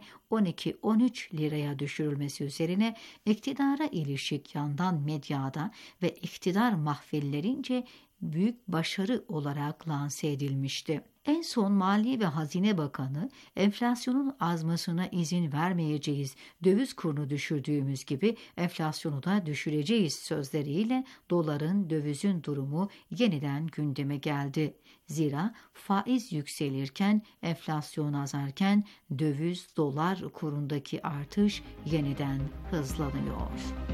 12-13 liraya düşürülmesi üzerine iktidara ilişik yandan medyada ve iktidar mahfillerince büyük başarı olarak lanse edilmişti. En son Maliye ve Hazine Bakanı enflasyonun azmasına izin vermeyeceğiz, döviz kurunu düşürdüğümüz gibi enflasyonu da düşüreceğiz sözleriyle doların dövizin durumu yeniden gündeme geldi. Zira faiz yükselirken, enflasyon azarken döviz dolar kurundaki artış yeniden hızlanıyor.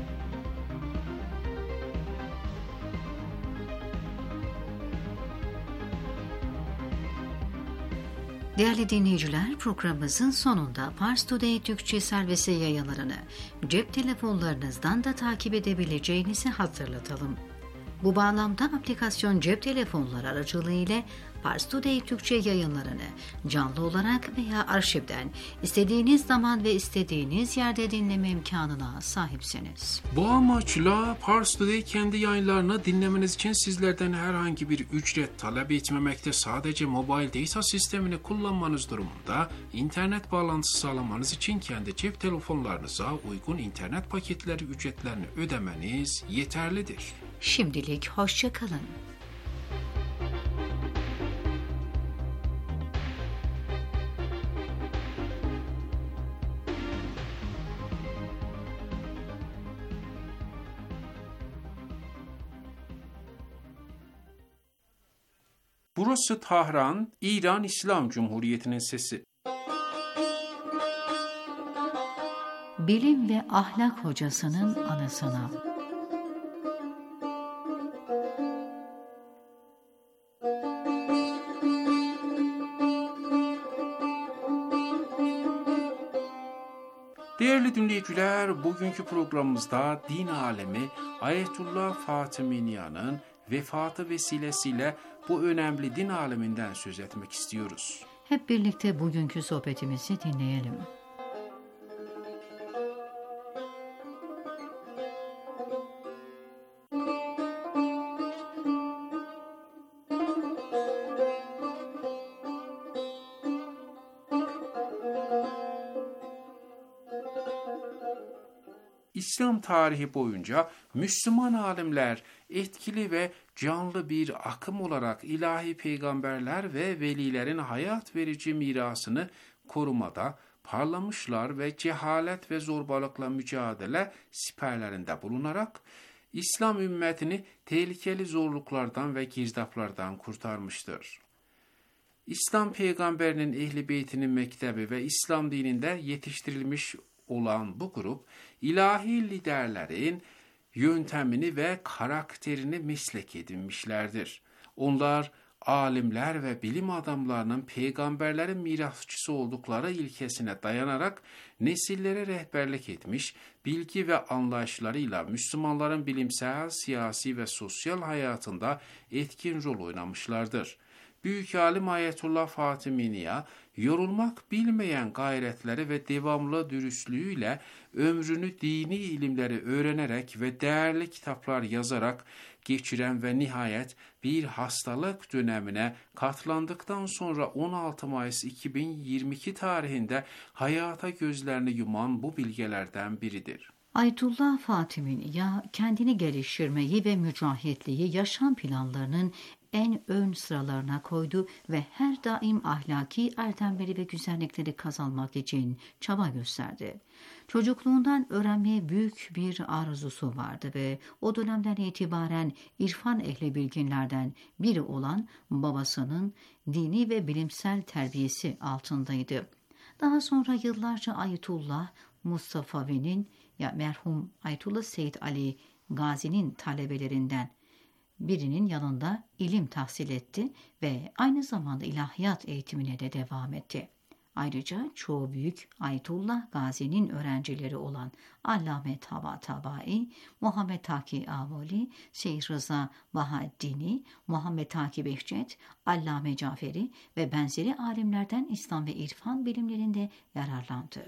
Değerli dinleyiciler, programımızın sonunda Pars Today Türkçe servisi yayınlarını cep telefonlarınızdan da takip edebileceğinizi hatırlatalım. Bu bağlamda aplikasyon cep telefonları aracılığıyla Pars Today Türkçe yayınlarını canlı olarak veya arşivden istediğiniz zaman ve istediğiniz yerde dinleme imkanına sahipsiniz. Bu amaçla Pars Today kendi yayınlarını dinlemeniz için sizlerden herhangi bir ücret talep etmemekte, sadece mobile data sistemini kullanmanız durumunda internet bağlantısı sağlamanız için kendi cep telefonlarınıza uygun internet paketleri ücretlerini ödemeniz yeterlidir. Şimdilik hoşça kalın. Burası Tahran, İran İslam Cumhuriyeti'nin sesi. Bilim ve ahlak hocasının anısına. Değerli dinleyiciler, bugünkü programımızda din alemi Ayetullah Fatıminiyan'ın vefatı vesilesiyle bu önemli din aleminden söz etmek istiyoruz. Hep birlikte bugünkü sohbetimizi dinleyelim. İslam tarihi boyunca Müslüman alimler etkili ve canlı bir akım olarak ilahi peygamberler ve velilerin hayat verici mirasını korumada parlamışlar ve cehalet ve zorbalıkla mücadele siperlerinde bulunarak İslam ümmetini tehlikeli zorluklardan ve girdaplardan kurtarmıştır. İslam peygamberinin Ehl-i Beyt'inin mektebi ve İslam dininde yetiştirilmiş olan bu grup, ilahi liderlerin yöntemini ve karakterini meslek edinmişlerdir. Onlar, alimler ve bilim adamlarının peygamberlerin mirasçısı oldukları ilkesine dayanarak nesillere rehberlik etmiş, bilgi ve anlayışlarıyla Müslümanların bilimsel, siyasi ve sosyal hayatında etkin rol oynamışlardır. Büyük alim Ayetullah Fatimi Nia, yorulmak bilmeyen gayretleri ve devamlı dürüstlüğüyle ömrünü dini ilimleri öğrenerek ve değerli kitaplar yazarak geçiren ve nihayet bir hastalık dönemine katlandıktan sonra 16 Mayıs 2022 tarihinde hayata gözlerini yuman bu bilgelerden biridir. Ayetullah Fatimi Nia, kendini geliştirmeyi ve mücahitliği yaşam planlarının en ön sıralarına koydu ve her daim ahlaki erdemleri ve güzellikleri kazanmak için çaba gösterdi. Çocukluğundan öğrenmeye büyük bir arzusu vardı ve o dönemden itibaren irfan ehli bilginlerden biri olan babasının dini ve bilimsel terbiyesi altındaydı. Daha sonra yıllarca Ayetullah Mustafavi'nin merhum Ayetullah Seyyid Ali Gazi'nin talebelerinden birinin yanında ilim tahsil etti ve aynı zamanda ilahiyat eğitimine de devam etti. Ayrıca çoğu büyük Ayetullah Gazi'nin öğrencileri olan Allame Tabatabai, Muhammed Taki Avoli, Şeyh Rıza Bahaddini, Muhammed Taki Behçet, Allame Caferi ve benzeri alimlerden İslam ve irfan bilimlerinde yararlandı.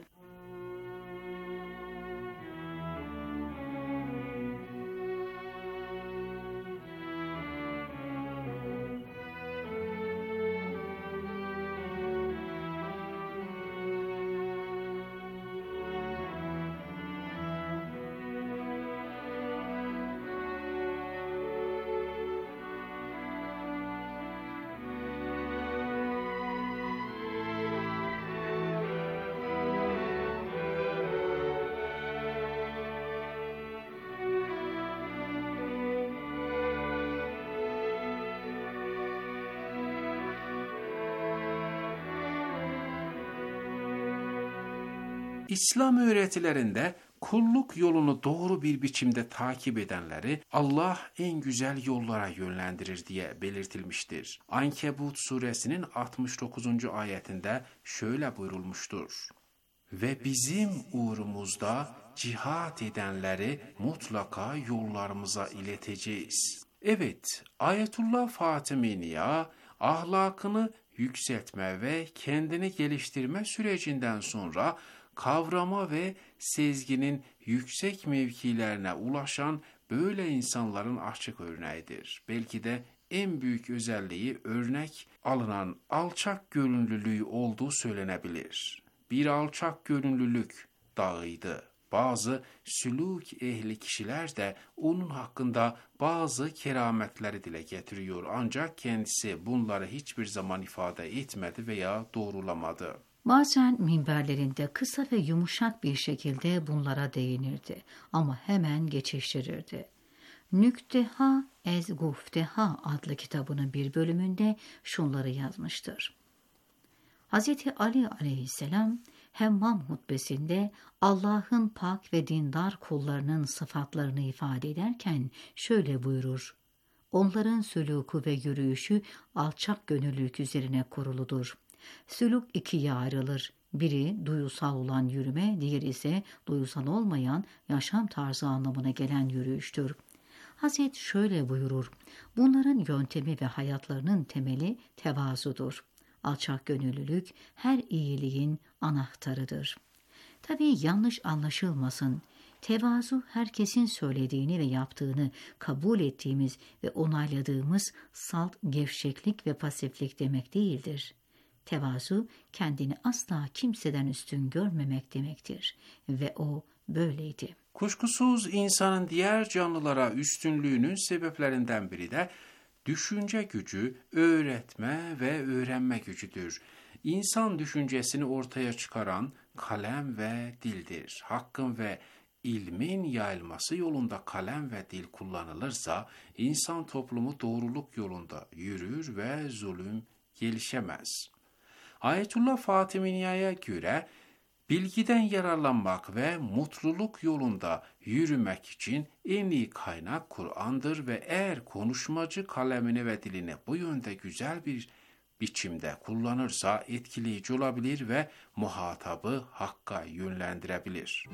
İslam öğretilerinde kulluk yolunu doğru bir biçimde takip edenleri Allah en güzel yollara yönlendirir diye belirtilmiştir. Ankebut suresinin 69. ayetinde şöyle buyurulmuştur. Ve bizim uğrumuzda cihat edenleri mutlaka yollarımıza ileteceğiz. Evet, Ayetullah Fatimi Nia, ahlakını yükseltme ve kendini geliştirme sürecinden sonra kavrama ve sezginin yüksek mevkilerine ulaşan böyle insanların açık örneğidir. Belki de en büyük özelliği örnek alınan alçak gönüllülüğü olduğu söylenebilir. Bir alçak gönüllülük dağıydı. Bazı sülûk ehli kişiler de onun hakkında bazı kerametleri dile getiriyor ancak kendisi bunları hiçbir zaman ifade etmedi veya doğrulamadı. Bazen minberlerinde kısa ve yumuşak bir şekilde bunlara değinirdi ama hemen geçiştirirdi. Nükteha ez Gufteha adlı kitabının bir bölümünde şunları yazmıştır. Hz. Ali aleyhisselam Hemmam hutbesinde Allah'ın pak ve dindar kullarının sıfatlarını ifade ederken şöyle buyurur. Onların sülûku ve yürüyüşü alçak gönüllülük üzerine kuruludur. Sülûk ikiye ayrılır. Biri duyusal olan yürüme, diğeri ise duyusal olmayan yaşam tarzı anlamına gelen yürüyüştür. Hazret şöyle buyurur. Bunların yöntemi ve hayatlarının temeli tevazudur. Alçak gönüllülük her iyiliğin anahtarıdır. Tabii yanlış anlaşılmasın. Tevazu herkesin söylediğini ve yaptığını kabul ettiğimiz ve onayladığımız salt gevşeklik ve pasiflik demek değildir. Tevazu kendini asla kimseden üstün görmemek demektir ve o böyleydi. Kuşkusuz insanın diğer canlılara üstünlüğünün sebeplerinden biri de düşünce gücü, öğretme ve öğrenme gücüdür. İnsan düşüncesini ortaya çıkaran kalem ve dildir. Hakkın ve ilmin yayılması yolunda kalem ve dil kullanılırsa insan toplumu doğruluk yolunda yürür ve zulüm gelişemez. Ayetullah Fatimi Nia'ya göre bilgiden yararlanmak ve mutluluk yolunda yürümek için en iyi kaynak Kur'an'dır ve eğer konuşmacı kalemini ve dilini bu yönde güzel bir biçimde kullanırsa etkileyici olabilir ve muhatabı hakka yönlendirebilir.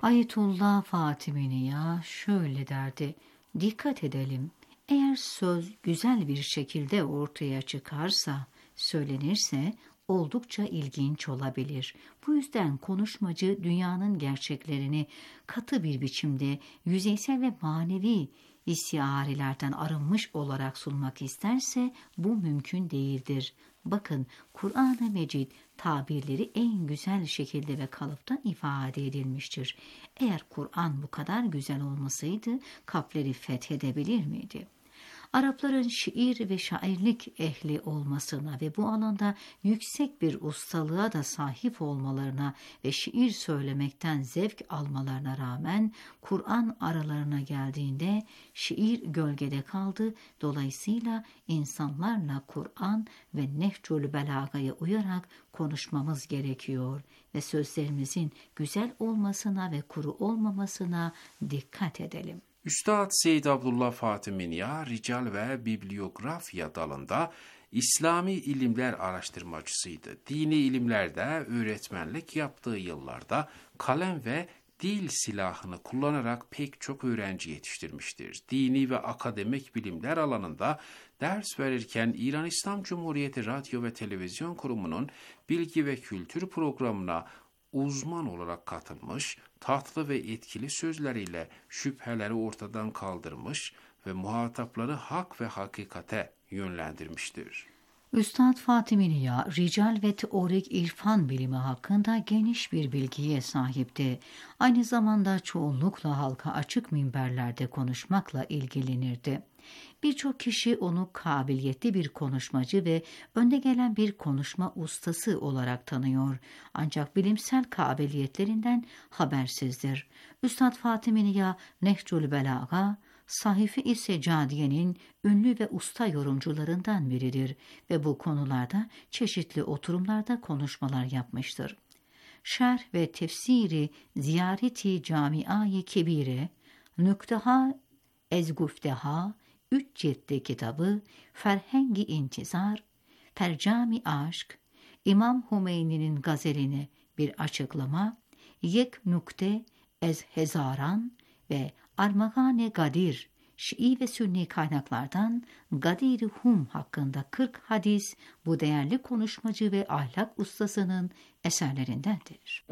Ayetullah Fatimi'ye şöyle derdi: dikkat edelim, eğer söz güzel bir şekilde ortaya çıkarsa, söylenirse oldukça ilginç olabilir. Bu yüzden konuşmacı dünyanın gerçeklerini katı bir biçimde yüzeysel ve manevi istiarelerden arınmış olarak sunmak isterse bu mümkün değildir. Bakın, Kur'an-ı Mecid tabirleri en güzel şekilde ve kalıpta ifade edilmiştir. Eğer Kur'an bu kadar güzel olmasaydı kalpleri fethedebilir miydi? Arapların şiir ve şairlik ehli olmasına ve bu alanda yüksek bir ustalığa da sahip olmalarına ve şiir söylemekten zevk almalarına rağmen Kur'an aralarına geldiğinde şiir gölgede kaldı. Dolayısıyla insanlarla Kur'an ve Nehcül Belaga'ya uyarak konuşmamız gerekiyor ve sözlerimizin güzel olmasına ve kuru olmamasına dikkat edelim. Üstad Seyyid Abdullah Fatimi'ye rical ve bibliografya dalında İslami ilimler araştırmacısıydı. Dini ilimlerde öğretmenlik yaptığı yıllarda kalem ve dil silahını kullanarak pek çok öğrenci yetiştirmiştir. Dini ve akademik bilimler alanında ders verirken İran İslam Cumhuriyeti Radyo ve Televizyon Kurumu'nun bilgi ve kültür programına uzman olarak katılmış, tatlı ve etkili sözleriyle şüpheleri ortadan kaldırmış ve muhatapları hak ve hakikate yönlendirmiştir. Üstad Fatimi'ye rical ve teorik irfan bilimi hakkında geniş bir bilgiye sahipti. Aynı zamanda çoğunlukla halka açık minberlerde konuşmakla ilgilenirdi. Birçok kişi onu kabiliyetli bir konuşmacı ve önde gelen bir konuşma ustası olarak tanıyor. Ancak bilimsel kabiliyetlerinden habersizdir. Üstad Fatimi'ye Nehcül Belaga, Sahife-i Secadiye'nin ünlü ve usta yorumcularından biridir ve bu konularda çeşitli oturumlarda konuşmalar yapmıştır. Şerh ve tefsiri Ziyareti Camia-i Kebire, Nükteha Ezgufteha, 3 ciltli kitabı, Ferhengi İntizar, Percami Aşk, İmam Hümeyni'nin gazeline bir açıklama, Yek Nukte Ez Hezaran ve Armagane Gadir, Şii ve Sünni kaynaklardan Gadir-i Hum hakkında 40 hadis bu değerli konuşmacı ve ahlak ustasının eserlerindendir.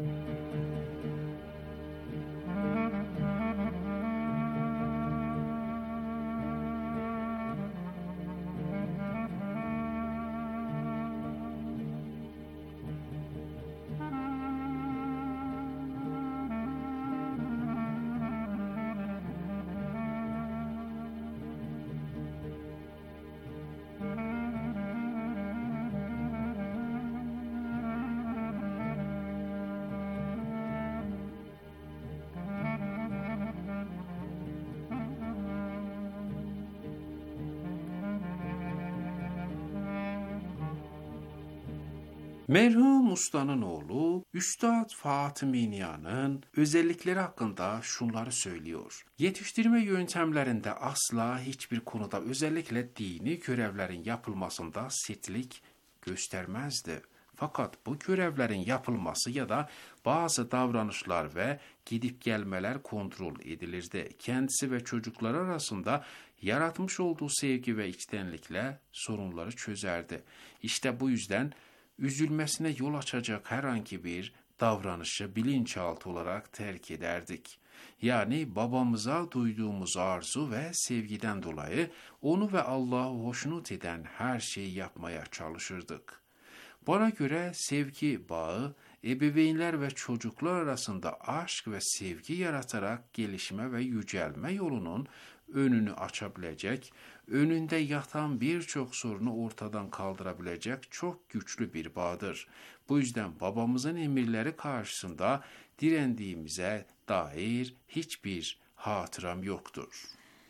Merhum ustanın oğlu Üstad Fatimi'nin özellikleri hakkında şunları söylüyor. Yetiştirme yöntemlerinde asla hiçbir konuda, özellikle dini görevlerin yapılmasında sertlik göstermezdi. Fakat bu görevlerin yapılması ya da bazı davranışlar ve gidip gelmeler kontrol edilirdi. Kendisi ve çocuklar arasında yaratmış olduğu sevgi ve içtenlikle sorunları çözerdi. İşte bu yüzden üzülmesine yol açacak herhangi bir davranışı bilinçaltı olarak terk ederdik. Yani babamıza duyduğumuz arzu ve sevgiden dolayı onu ve Allah'ı hoşnut eden her şeyi yapmaya çalışırdık. Bana göre sevgi bağı, ebeveynler ve çocuklar arasında aşk ve sevgi yaratarak gelişme ve yücelme yolunun önünü açabilecek, önünde yatan birçok sorunu ortadan kaldırabilecek çok güçlü bir bağdır. Bu yüzden babamızın emirleri karşısında direndiğimize dair hiçbir hatıram yoktur.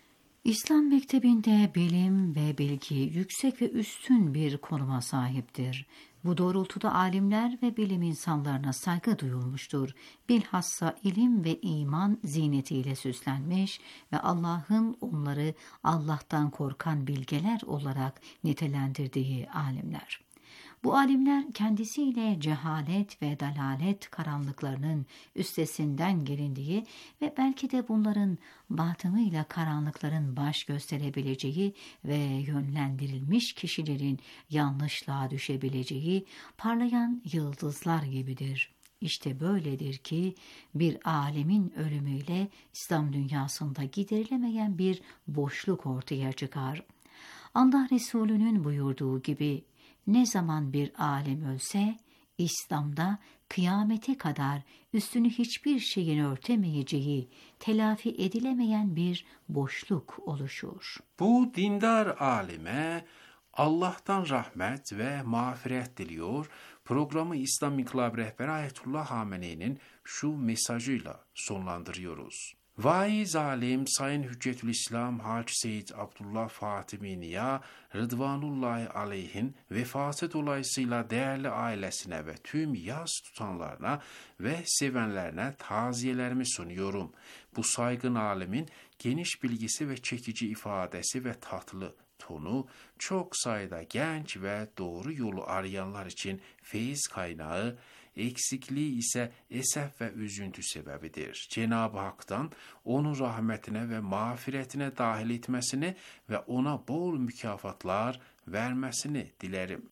İslam mektebinde bilim ve bilgi yüksek ve üstün bir konuma sahiptir. Bu doğrultuda alimler ve bilim insanlarına saygı duyulmuştur. Bilhassa ilim ve iman zinetiyle süslenmiş ve Allah'ın onları Allah'tan korkan bilgeler olarak nitelendirdiği alimler. Bu alimler kendisiyle cehalet ve dalalet karanlıklarının üstesinden gelindiği ve belki de bunların batınıyla karanlıkların baş gösterebileceği ve yönlendirilmiş kişilerin yanlışlığa düşebileceği parlayan yıldızlar gibidir. İşte böyledir ki bir alemin ölümüyle İslam dünyasında giderilemeyen bir boşluk ortaya çıkar. Allah Resulü'nün buyurduğu gibi ne zaman bir alim ölse İslam'da kıyamete kadar üstünü hiçbir şeyin örtemeyeceği, telafi edilemeyen bir boşluk oluşur. Bu dindar alime Allah'tan rahmet ve mağfiret diliyor. Programı İslam İnkılabı Rehberi Ayetullah Hamene'nin şu mesajıyla sonlandırıyoruz. Vaiz alim Sayın Hüccetülislam Hacı Seyyid Abdullah Fatimi Niya Rıdvanullahi aleyhin vefatı dolayısıyla değerli ailesine ve tüm yas tutanlarına ve sevenlerine taziyelerimi sunuyorum. Bu saygın alimin geniş bilgisi ve çekici ifadesi ve tatlı tonu çok sayıda genç ve doğru yolu arayanlar için feyiz kaynağı, eksikliği ise esef ve üzüntü sebebidir. Cenab-ı Hak'tan onu rahmetine ve mağfiretine dahil etmesini ve ona bol mükafatlar vermesini dilerim.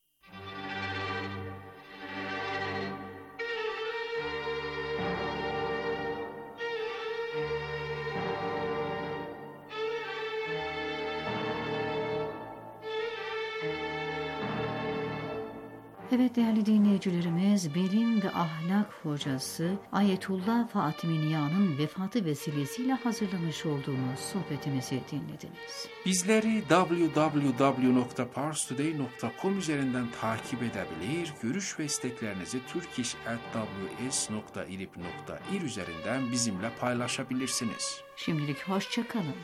Evet değerli dinleyicilerimiz, bilim ve ahlak hocası Ayetullah Fatimi Niya'nın vefatı vesilesiyle hazırlamış olduğumuz sohbetimizi dinlediniz. Bizleri www.parstoday.com üzerinden takip edebilir, görüş ve isteklerinizi turkish@ws.irib.ir üzerinden bizimle paylaşabilirsiniz. Şimdilik hoşça kalın.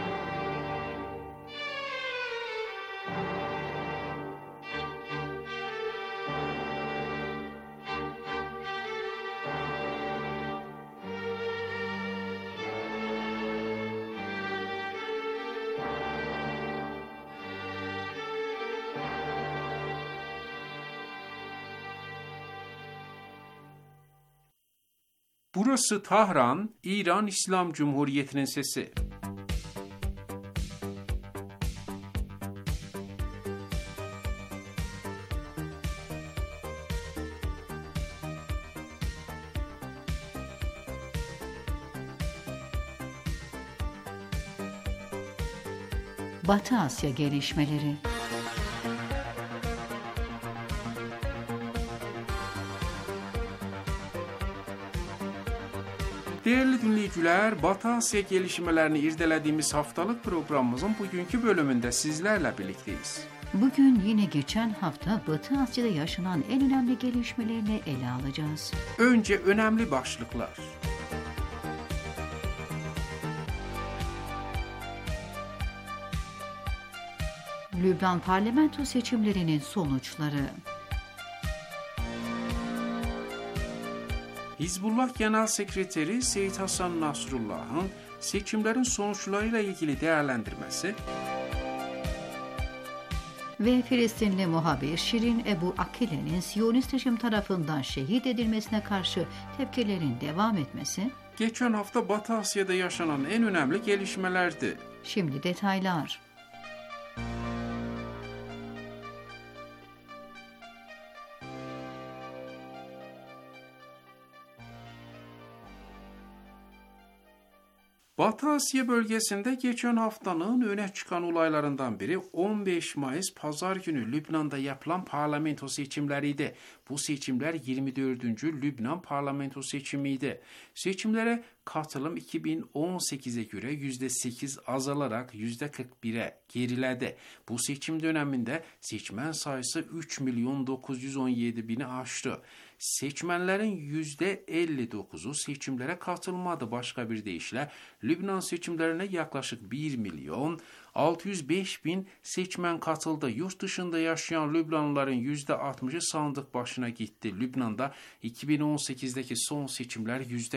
Burası Tahran, İran İslam Cumhuriyeti'nin sesi. Batı Asya gelişmeleri. Değerli dinleyiciler, Batı Asya gelişmelerini irdelediğimiz haftalık programımızın bugünkü bölümünde sizlerle birlikteyiz. Bugün yine geçen hafta Batı Asya'da yaşanan en önemli gelişmelerini ele alacağız. Önce önemli başlıklar. Lübnan parlamento seçimlerinin sonuçları. Hizbullah Genel Sekreteri Seyyid Hasan Nasrullah'ın seçimlerin sonuçlarıyla ilgili değerlendirmesi Ve Filistinli muhabir Şirin Ebu Akile'nin Siyonist rejim tarafından şehit edilmesine karşı tepkilerin devam etmesi. geçen hafta Batı Asya'da yaşanan en önemli gelişmelerdi. Şimdi detaylar. Batı Asya bölgesinde geçen haftanın öne çıkan olaylarından biri 15 Mayıs Pazar günü Lübnan'da yapılan parlamento seçimleriydi. Bu seçimler 24. Lübnan parlamento seçimiydi. Seçimlere katılım 2018'e göre %8 azalarak %41'e geriledi. Bu seçim döneminde seçmen sayısı 3.917.000'i aştı. Seçmenlerin %59'u seçimlere katılmadı. Başka bir deyişle Lübnan seçimlerine yaklaşık 1 605 bin seçmen katıldı. Yurt dışında yaşayan Lübnanlıların %60'ı sandık başına gitti. Lübnan'da 2018'deki son seçimler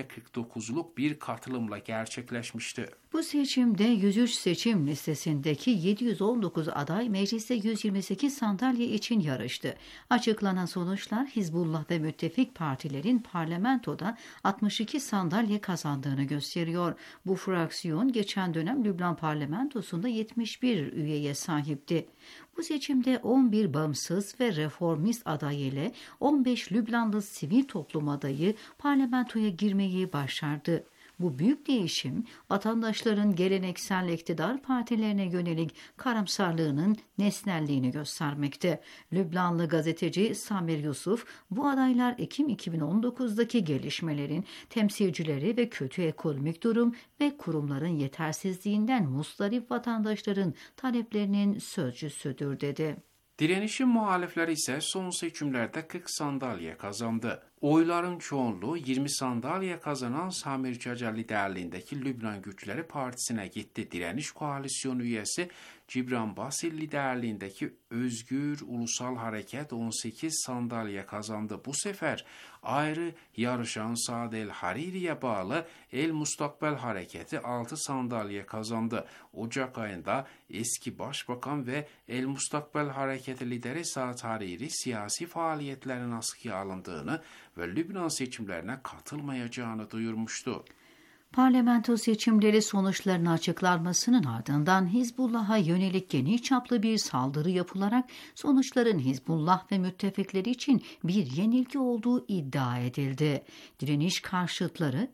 %49'luk bir katılımla gerçekleşmişti. Bu seçimde 103 seçim listesindeki 719 aday mecliste 128 sandalye için yarıştı. Açıklanan sonuçlar Hizbullah ve müttefik partilerin parlamentoda 62 sandalye kazandığını gösteriyor. Bu fraksiyon geçen dönem Lübnan parlamentosunda 71 üyeye sahipti. Bu seçimde 11 bağımsız ve reformist aday ile 15 Lübnanlı sivil toplum adayı parlamentoya girmeyi başardı. Bu büyük değişim vatandaşların geleneksel iktidar partilerine yönelik karamsarlığının nesnelliğini göstermekte. Lübnanlı gazeteci Samir Yusuf, bu adaylar Ekim 2019'daki gelişmelerin temsilcileri ve kötü ekonomik durum ve kurumların yetersizliğinden muzdarip vatandaşların taleplerinin sözcüsüdür dedi. Direnişin muhalifleri ise son seçimlerde 40 sandalye kazandı. Oyların çoğunluğu 20 sandalye kazanan Samir Caca liderliğindeki Lübnan Güçleri Partisi'ne gitti. Direniş koalisyonu üyesi Cibran Basil liderliğindeki Özgür Ulusal Hareket 18 sandalye kazandı. Bu sefer ayrı yarışan Saad el Hariri'ye bağlı El Mustakbel Hareketi 6 sandalye kazandı. Ocak ayında eski başbakan ve El Mustakbel Hareketi lideri Saad Hariri siyasi faaliyetlerin askıya alındığını ve Lübnan seçimlerine katılmayacağını duyurmuştu. Parlamento seçimleri sonuçlarının açıklanmasının ardından Hizbullah'a yönelik geniş çaplı bir saldırı yapılarak sonuçların Hizbullah ve müttefikleri için bir yenilgi olduğu iddia edildi. Direniş karşıtları,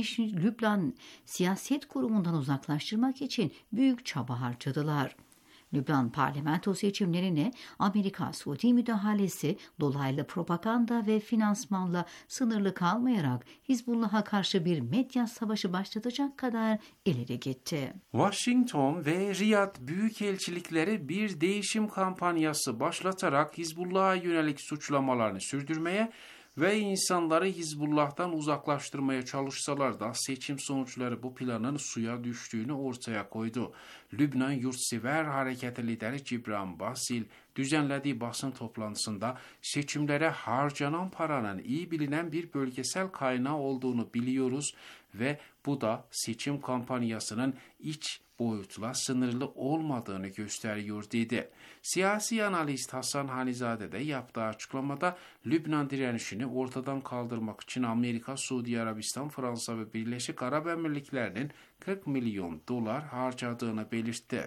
Lübnan siyaset kurumundan uzaklaştırmak için büyük çaba harcadılar. Lübnan parlamento seçimlerine Amerika Suudi müdahalesi dolaylı propaganda ve finansmanla sınırlı kalmayarak Hizbullah'a karşı bir medya savaşı başlatacak kadar ileri gitti. Washington ve Riyad büyükelçilikleri bir değişim kampanyası başlatarak Hizbullah'a yönelik suçlamalarını sürdürmeye ve insanları Hizbullah'tan uzaklaştırmaya çalışsalar da seçim sonuçları bu planın suya düştüğünü ortaya koydu. Lübnan Yurtsever Hareketi lideri Cibran Basil düzenlediği basın toplantısında seçimlere harcanan paranın iyi bilinen bir bölgesel kaynağı olduğunu biliyoruz ve bu da seçim kampanyasının iç boyutla sınırlı olmadığını gösteriyor dedi. Siyasi analist Hasan Hanizade de yaptığı açıklamada Lübnan direnişini ortadan kaldırmak için Amerika, Suudi Arabistan, Fransa ve Birleşik Arap Emirlikleri'nin 40 milyon dolar harcadığını belirtti.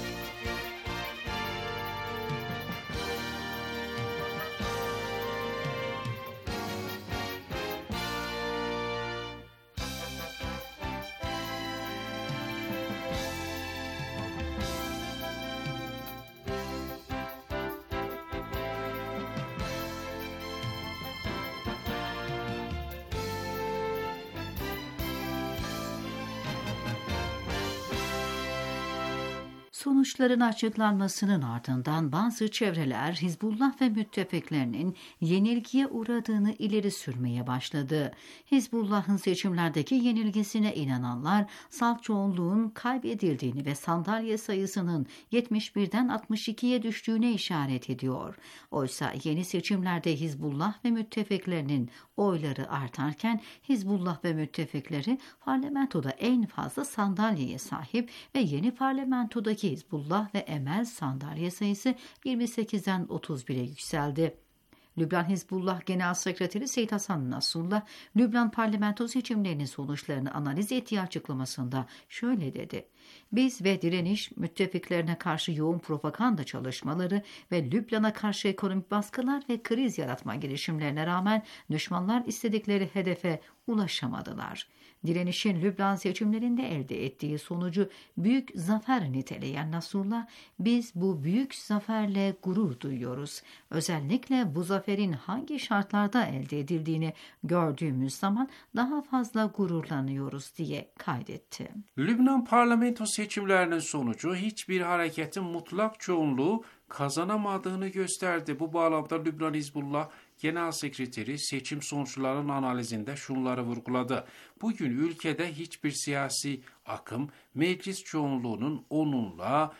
Sonuçların açıklanmasının ardından bazı çevreler Hizbullah ve müttefiklerinin yenilgiye uğradığını ileri sürmeye başladı. Hizbullah'ın seçimlerdeki yenilgisine inananlar salt çoğunluğun kaybedildiğini ve sandalye sayısının 71'den 62'ye düştüğüne işaret ediyor. Oysa yeni seçimlerde Hizbullah ve müttefiklerinin oyları artarken Hizbullah ve müttefikleri parlamentoda en fazla sandalyeye sahip ve yeni parlamentodaki Hizbullah ve Emel sandalye sayısı 28'den 31'e yükseldi. Lübnan Hizbullah Genel Sekreteri Seyit Hasan Nasrullah, Lübnan parlamento seçimlerinin sonuçlarını analiz ettiği açıklamasında şöyle dedi. Biz ve direniş, müttefiklerine karşı yoğun propaganda çalışmaları ve Lübnan'a karşı ekonomik baskılar ve kriz yaratma girişimlerine rağmen düşmanlar istedikleri hedefe ulaşamadılar. Direnişin Lübnan seçimlerinde elde ettiği sonucu büyük zafer niteleyen Nasrullah, biz bu büyük zaferle gurur duyuyoruz. Özellikle bu zaferin hangi şartlarda elde edildiğini gördüğümüz zaman daha fazla gururlanıyoruz diye kaydetti. Lübnan parlamento seçimlerinin sonucu hiçbir hareketin mutlak çoğunluğu kazanamadığını gösterdi. Bu bağlamda Lübnan Hizbullah Genel Sekreteri seçim sonuçlarının analizinde şunları vurguladı. Bugün ülkede hiçbir siyasi akım meclis çoğunluğunun onunla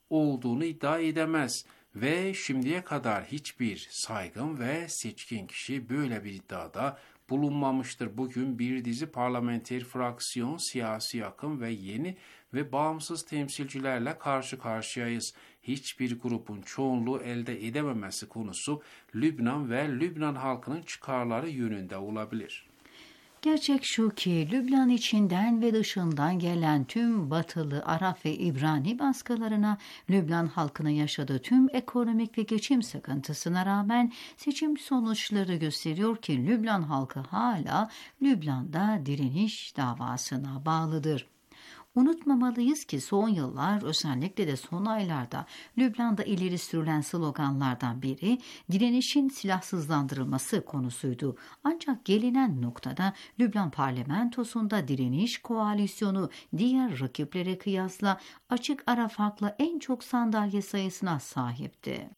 olduğunu iddia edemez ve şimdiye kadar hiçbir saygın ve seçkin kişi böyle bir iddiada bulunmamıştır. Bugün bir dizi parlamenter fraksiyon, siyasi akım ve yeni ve bağımsız temsilcilerle karşı karşıyayız. Hiçbir grubun çoğunluğu elde edememesi konusu Lübnan ve Lübnan halkının çıkarları yönünde olabilir. Gerçek şu ki Lübnan içinden ve dışından gelen tüm Batılı, Arap ve İbrani baskılarına, Lübnan halkının yaşadığı tüm ekonomik ve geçim sıkıntısına rağmen seçim sonuçları gösteriyor ki Lübnan halkı hala Lübnan'da direniş davasına bağlıdır. Unutmamalıyız ki son yıllar, özellikle de son aylarda Lübnan'da ileri sürülen sloganlardan biri direnişin silahsızlandırılması konusuydu. Ancak gelinen noktada Lübnan parlamentosunda direniş koalisyonu diğer rakiplere kıyasla açık ara farkla en çok sandalye sayısına sahipti.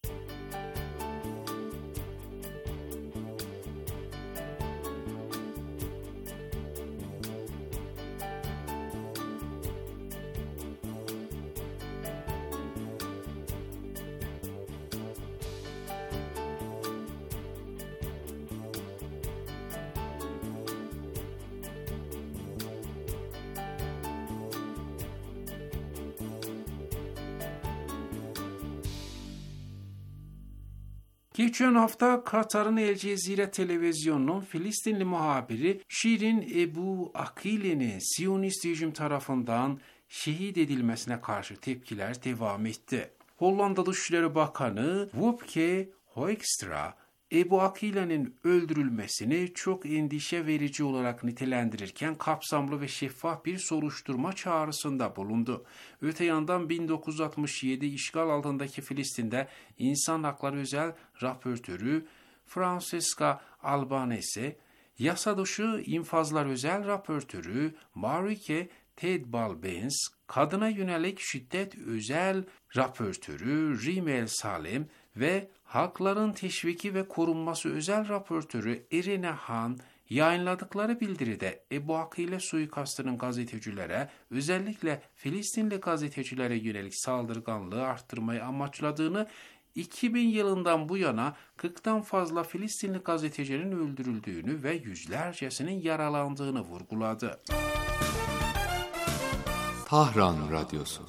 Geçen hafta Katar'ın El Cezire televizyonunun Filistinli muhabiri Şirin Ebu Akile'nin Siyonist rejim tarafından şehit edilmesine karşı tepkiler devam etti. Hollanda Dışişleri Bakanı Wopke Hoekstra, Ebu Akile'nin öldürülmesini çok endişe verici olarak nitelendirirken kapsamlı ve şeffaf bir soruşturma çağrısında bulundu. Öte yandan 1967 işgal altındaki Filistin'de İnsan Hakları Özel Raportörü Francesca Albanese, Yasa Dışı İnfazlar Özel Raportörü Marike Tedbal-Benz, Kadına Yönelik Şiddet Özel Raportörü Rimel Salem ve Hakların Teşviki ve Korunması Özel Raportörü Irene Han yayınladıkları bildiride Ebu Akile suikastının gazetecilere, özellikle Filistinli gazetecilere yönelik saldırganlığı arttırmayı amaçladığını, 2000 yılından bu yana 40'tan fazla Filistinli gazetecinin öldürüldüğünü ve yüzlercesinin yaralandığını vurguladı. Tahran Radyosu.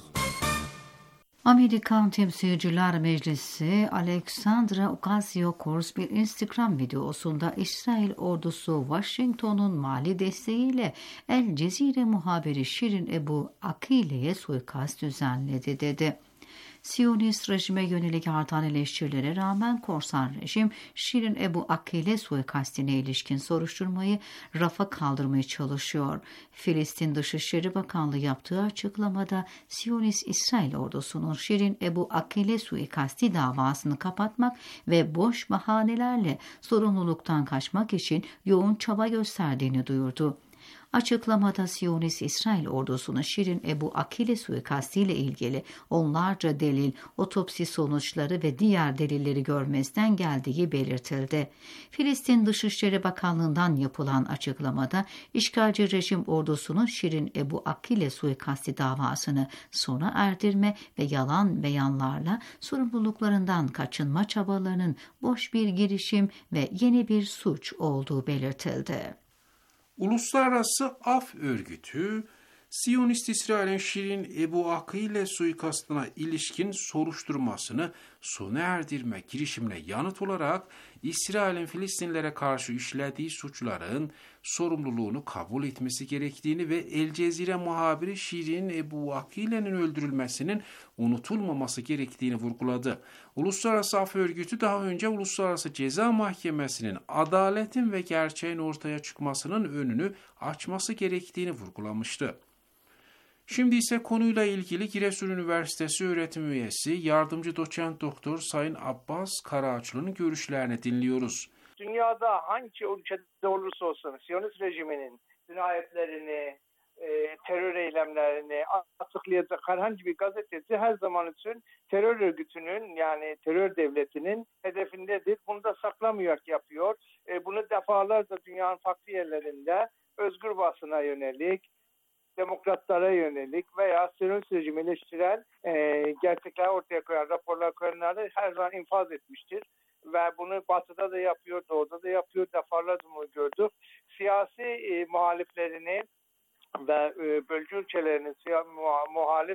Amerikan Temsilciler Meclisi, Alexandra Ocasio-Cortez bir Instagram videosunda İsrail ordusu Washington'un mali desteğiyle El Cezire muhabiri Şirin Ebu Akile'ye suikast düzenledi dedi. Siyonist rejime yönelik artan eleştirilere rağmen korsan rejim Şirin Ebu Akile suikastine ilişkin soruşturmayı rafa kaldırmaya çalışıyor. Filistin Dışişleri Bakanlığı yaptığı açıklamada Siyonist İsrail ordusunun Şirin Ebu Akile suikasti davasını kapatmak ve boş bahanelerle sorumluluktan kaçmak için yoğun çaba gösterdiğini duyurdu. Açıklamada Siyonist İsrail ordusunun Şirin Ebu Akile suikastiyle ilgili onlarca delil, otopsi sonuçları ve diğer delilleri görmezden geldiği belirtildi. Filistin Dışişleri Bakanlığı'ndan yapılan açıklamada işgalci rejim ordusunun Şirin Ebu Akile suikasti davasını sona erdirme ve yalan beyanlarla sorumluluklarından kaçınma çabalarının boş bir girişim ve yeni bir suç olduğu belirtildi. Uluslararası Af Örgütü, Siyonist İsrail'in Şirin Ebu Akile suikastına ilişkin soruşturmasını sona erdirme girişimine yanıt olarak İsrail'in Filistinlilere karşı işlediği suçların sorumluluğunu kabul etmesi gerektiğini ve El Cezire muhabiri Şirin Ebu Akile'nin öldürülmesinin unutulmaması gerektiğini vurguladı. Uluslararası Af Örgütü daha önce Uluslararası Ceza Mahkemesi'nin adaletin ve gerçeğin ortaya çıkmasının önünü açması gerektiğini vurgulamıştı. Şimdi ise konuyla ilgili Giresun Üniversitesi öğretim üyesi, yardımcı doçent doktor Sayın Abbas Karaağaçlı'nın görüşlerini dinliyoruz. Dünyada hangi ülkede olursa olsun Siyonist rejiminin cinayetlerini, terör eylemlerini açıklayacak herhangi bir gazeteci her zaman için terör örgütünün, yani terör devletinin hedefindedir. Bunu da saklamayarak yapıyor. Bunu defalarca dünyanın farklı yerlerinde özgür basına yönelik, demokratlara yönelik veya Siyonist rejimi eleştiren gerçekler ortaya koyan, raporlar koyanları her zaman infaz etmiştir. Ve bunu Batı'da da yapıyor, Doğu'da da yapıyor. Defalarca bunu gördük. Siyasi muhaliflerini ve bölge ülkelerinin muhalif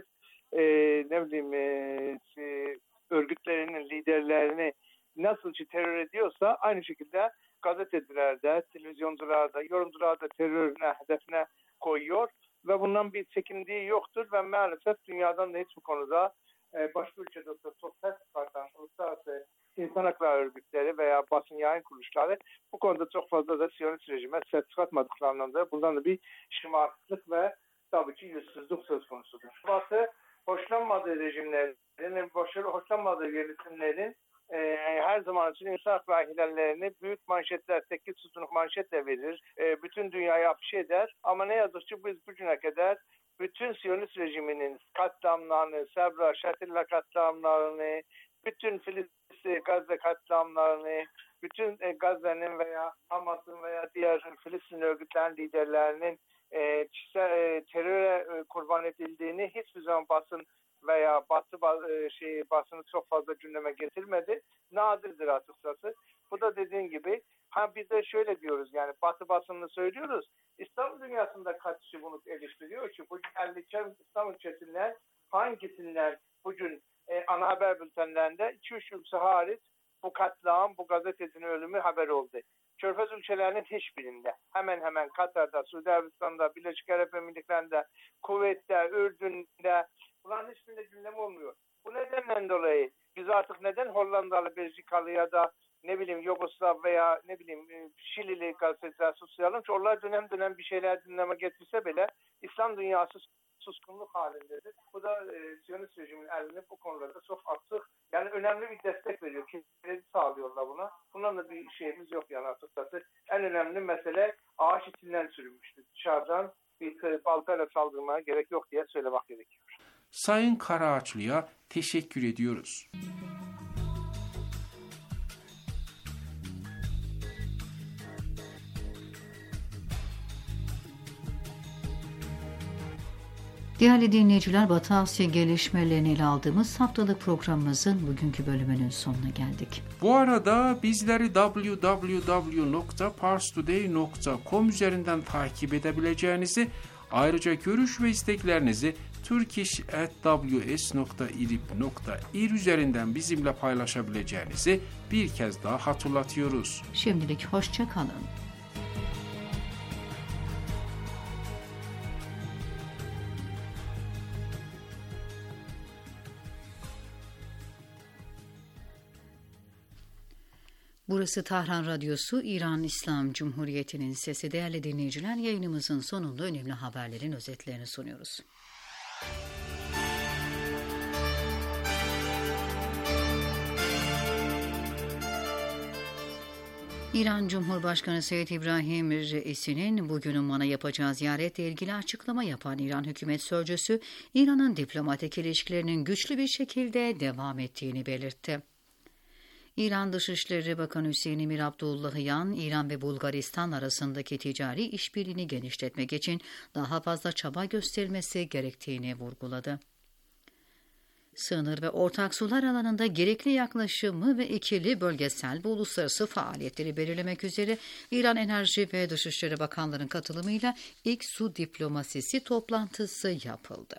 örgütlerinin liderlerini nasıl ki terör ediyorsa aynı şekilde gazetecilerde, televizyoncularda, yorumcularda terörüne, hedefine koyuyor ve bundan bir çekindiği yoktur ve maalesef dünyadan da hiçbir konuda başka ülkede çok ses çıkartan uluslararası insan hakları örgütleri veya basın yayın kuruluşları bu konuda çok fazla da Siyonist rejime ses çıkartmadıklarından da bundan da bir şımarıklık ve tabii ki yüzsüzlük söz konusudur. Batı hoşlanmadığı rejimlerin, hoşlanmadığı yönetimlerin her zaman için insan hakları ihlallerini büyük manşetler, 8 sütunluk manşetle verir. Bütün dünyaya afişe eder. Ama ne yazık ki biz bugüne kadar bütün Siyonist rejiminin katliamlarını, Sabra, Şatilla katliamlarını, bütün Filistin, Gazze katliamlarını, bütün Gazze'nin veya Hamas'ın veya diğer Filistin örgütlerinin liderlerinin teröre kurban edildiğini hiçbir zaman basın veya basını çok fazla gündeme getirmedi. Nadirdir açıkçası. Bu da dediğin gibi biz de şöyle diyoruz yani Batı basınını söylüyoruz. İslam dünyasında kaç kişi bunu eleştiriyor ki bugün 50 İslam ülkesinden hangisinden bugün ana haber bültenlerinde 2-3 ülke hariç bu katliam, bu gazetecinin ölümü haber oldu. Körfez ülkelerinin hiçbirinde. Hemen hemen Katar'da, Suudi Arabistan'da, Birleşik Arap Emirlikleri'nde, Kuveyt'te, Ürdün'de bunların hiçbirinde gündem olmuyor. Bu nedenden dolayı biz artık neden Hollandalı, Belçikalı ya da ne bileyim Yugoslav veya ne bileyim Şilili gazeteciler susuyalım ki onlar dönem dönem bir şeyler gündeme getirse bile İslam dünyası suskunluk halindedir. Bu da Siyonist rejimin eline bu konularda çok açık. Yani önemli bir destek veriyor. Kredi sağlıyorlar buna. Bundan da bir şeyimiz yok yani açıkçası. En önemli mesele ağaç içinden sürülmüştür. Dışarıdan bir baltayla saldırmaya gerek yok diye söylemek gerekiyor. Sayın Karaağaçlı'ya teşekkür ediyoruz. Değerli dinleyiciler, Batı Asya gelişmelerini ele aldığımız haftalık programımızın bugünkü bölümünün sonuna geldik. Bu arada bizleri www.parstoday.com üzerinden takip edebileceğinizi, ayrıca görüş ve isteklerinizi turkish@ws.irib.ir üzerinden bizimle paylaşabileceğinizi bir kez daha hatırlatıyoruz. Şimdilik hoşça kalın. Burası Tahran Radyosu, İran İslam Cumhuriyeti'nin sesi. Değerli dinleyiciler, yayınımızın sonunda önemli haberlerin özetlerini sunuyoruz. İran Cumhurbaşkanı Seyyid İbrahim Reisi'nin bugün Umman'a yapacağı ziyaretle ilgili açıklama yapan İran hükümet sözcüsü, İran'ın diplomatik ilişkilerinin güçlü bir şekilde devam ettiğini belirtti. İran Dışişleri Bakanı Hüseyin Emir Abdullahian, İran ve Bulgaristan arasındaki ticari işbirliğini genişletmek için daha fazla çaba gösterilmesi gerektiğini vurguladı. Sınır ve ortak sular alanında gerekli yaklaşımı ve ikili bölgesel ve uluslararası faaliyetleri belirlemek üzere İran Enerji ve Dışişleri Bakanlarının katılımıyla ilk su diplomasisi toplantısı yapıldı.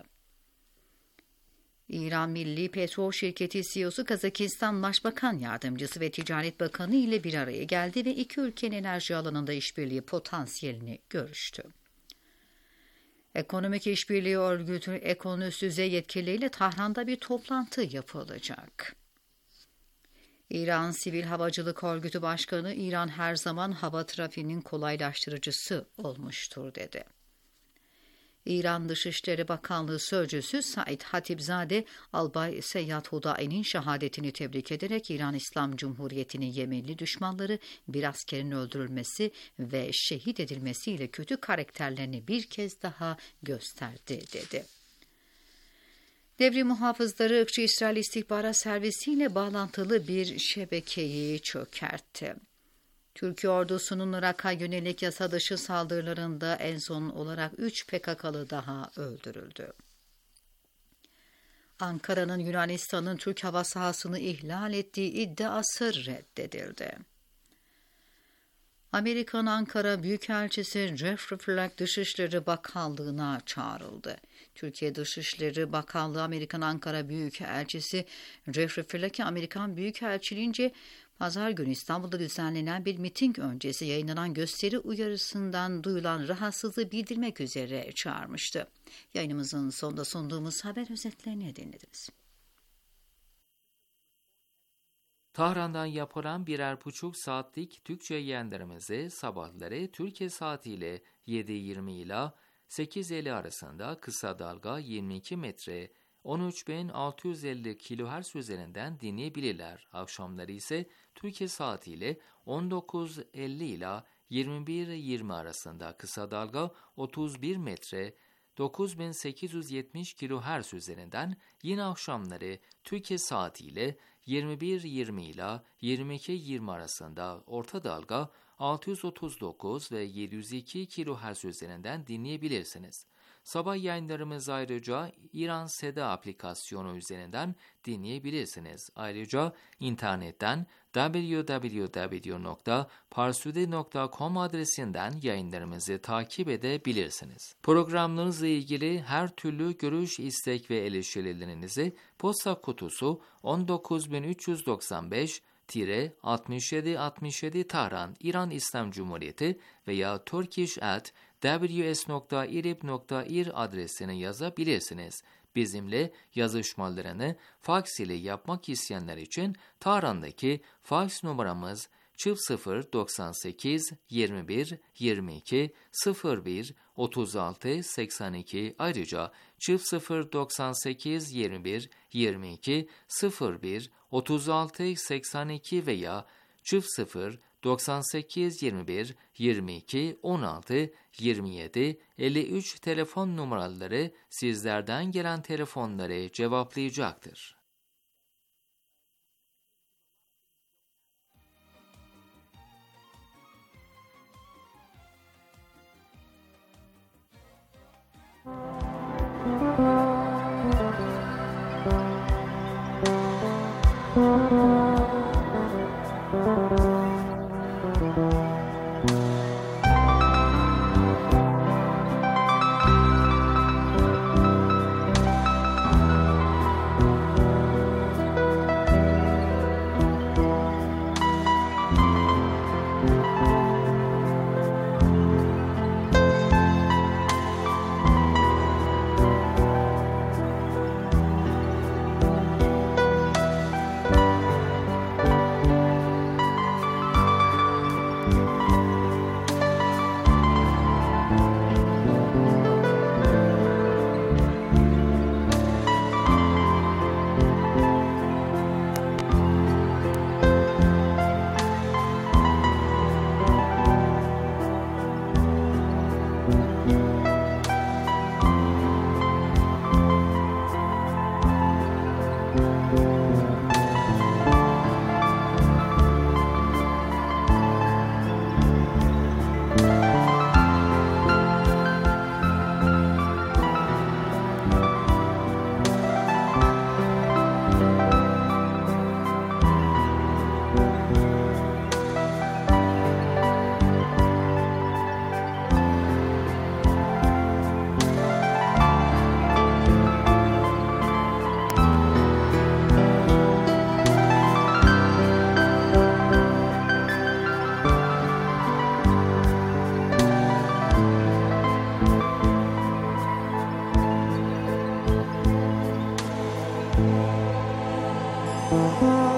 İran Milli Petrol Şirketi CEO'su Kazakistan Başbakan Yardımcısı ve Ticaret Bakanı ile bir araya geldi ve iki ülkenin enerji alanında işbirliği potansiyelini görüştü. Ekonomik İşbirliği Örgütü ECO'nun üst düzey yetkilileriyle Tahran'da bir toplantı yapılacak. İran Sivil Havacılık Örgütü Başkanı, İran her zaman hava trafiğinin kolaylaştırıcısı olmuştur dedi. İran Dışişleri Bakanlığı Sözcüsü Said Hatibzade, Albay Seyyad Hudai'nin şehadetini tebrik ederek İran İslam Cumhuriyeti'nin Yemenli düşmanları bir askerin öldürülmesi ve şehit edilmesiyle kötü karakterlerini bir kez daha gösterdi dedi. Devrim muhafızları ırkçı İsrail İstihbarat Servisi ile bağlantılı bir şebekeyi çökertti. Türkiye ordusunun Irak'a yönelik yasa dışı saldırılarında en son olarak 3 PKK'lı daha öldürüldü. Ankara'nın Yunanistan'ın Türk hava sahasını ihlal ettiği iddiası reddedildi. Amerikan Ankara Büyükelçisi Jeffrey Flake Dışişleri Bakanlığı'na çağrıldı. Türkiye Dışişleri Bakanlığı Amerikan Ankara Büyükelçisi Jeffrey Flake'i Amerikan Büyükelçiliğince Pazar günü İstanbul'da düzenlenen bir miting öncesi yayınlanan gösteri uyarısından duyulan rahatsızlığı bildirmek üzere çağırmıştı. Yayınımızın sonunda sunduğumuz haber özetlerini dinlediniz. Tahran'dan yapılan 1,5 saatlik Türkçe yayınlarımızı sabahları Türkiye saatiyle 7:20 ila 8:50 arasında kısa dalga 22 metre 13.650 kHz üzerinden dinleyebilirler. Akşamları ise Türkiye saatiyle 19:50 ila 21:20 arasında kısa dalga 31 metre 9870 kHz üzerinden, yine akşamları Türkiye saatiyle 21:20 ila 22:20 arasında orta dalga 639 ve 702 kHz üzerinden dinleyebilirsiniz. Sabah yayınlarımız ayrıca İran Seda aplikasyonu üzerinden dinleyebilirsiniz. Ayrıca internetten www.parsude.com adresinden yayınlarımızı takip edebilirsiniz. Programlarınızla ilgili her türlü görüş, istek ve eleştirilerinizi posta kutusu 19395-6767 Tahran, İran İslam Cumhuriyeti veya turkish@ws.irib.ir adresine yazabilirsiniz. Bizimle yazışmalarını faks ile yapmak isteyenler için Tahran'daki faks numaramız 0098 21 22 01 36 82, ayrıca 0098 21 22 01 36 82 veya 0098 21 22 16 27 53 telefon numaraları sizlerden gelen telefonları cevaplayacaktır. Müzik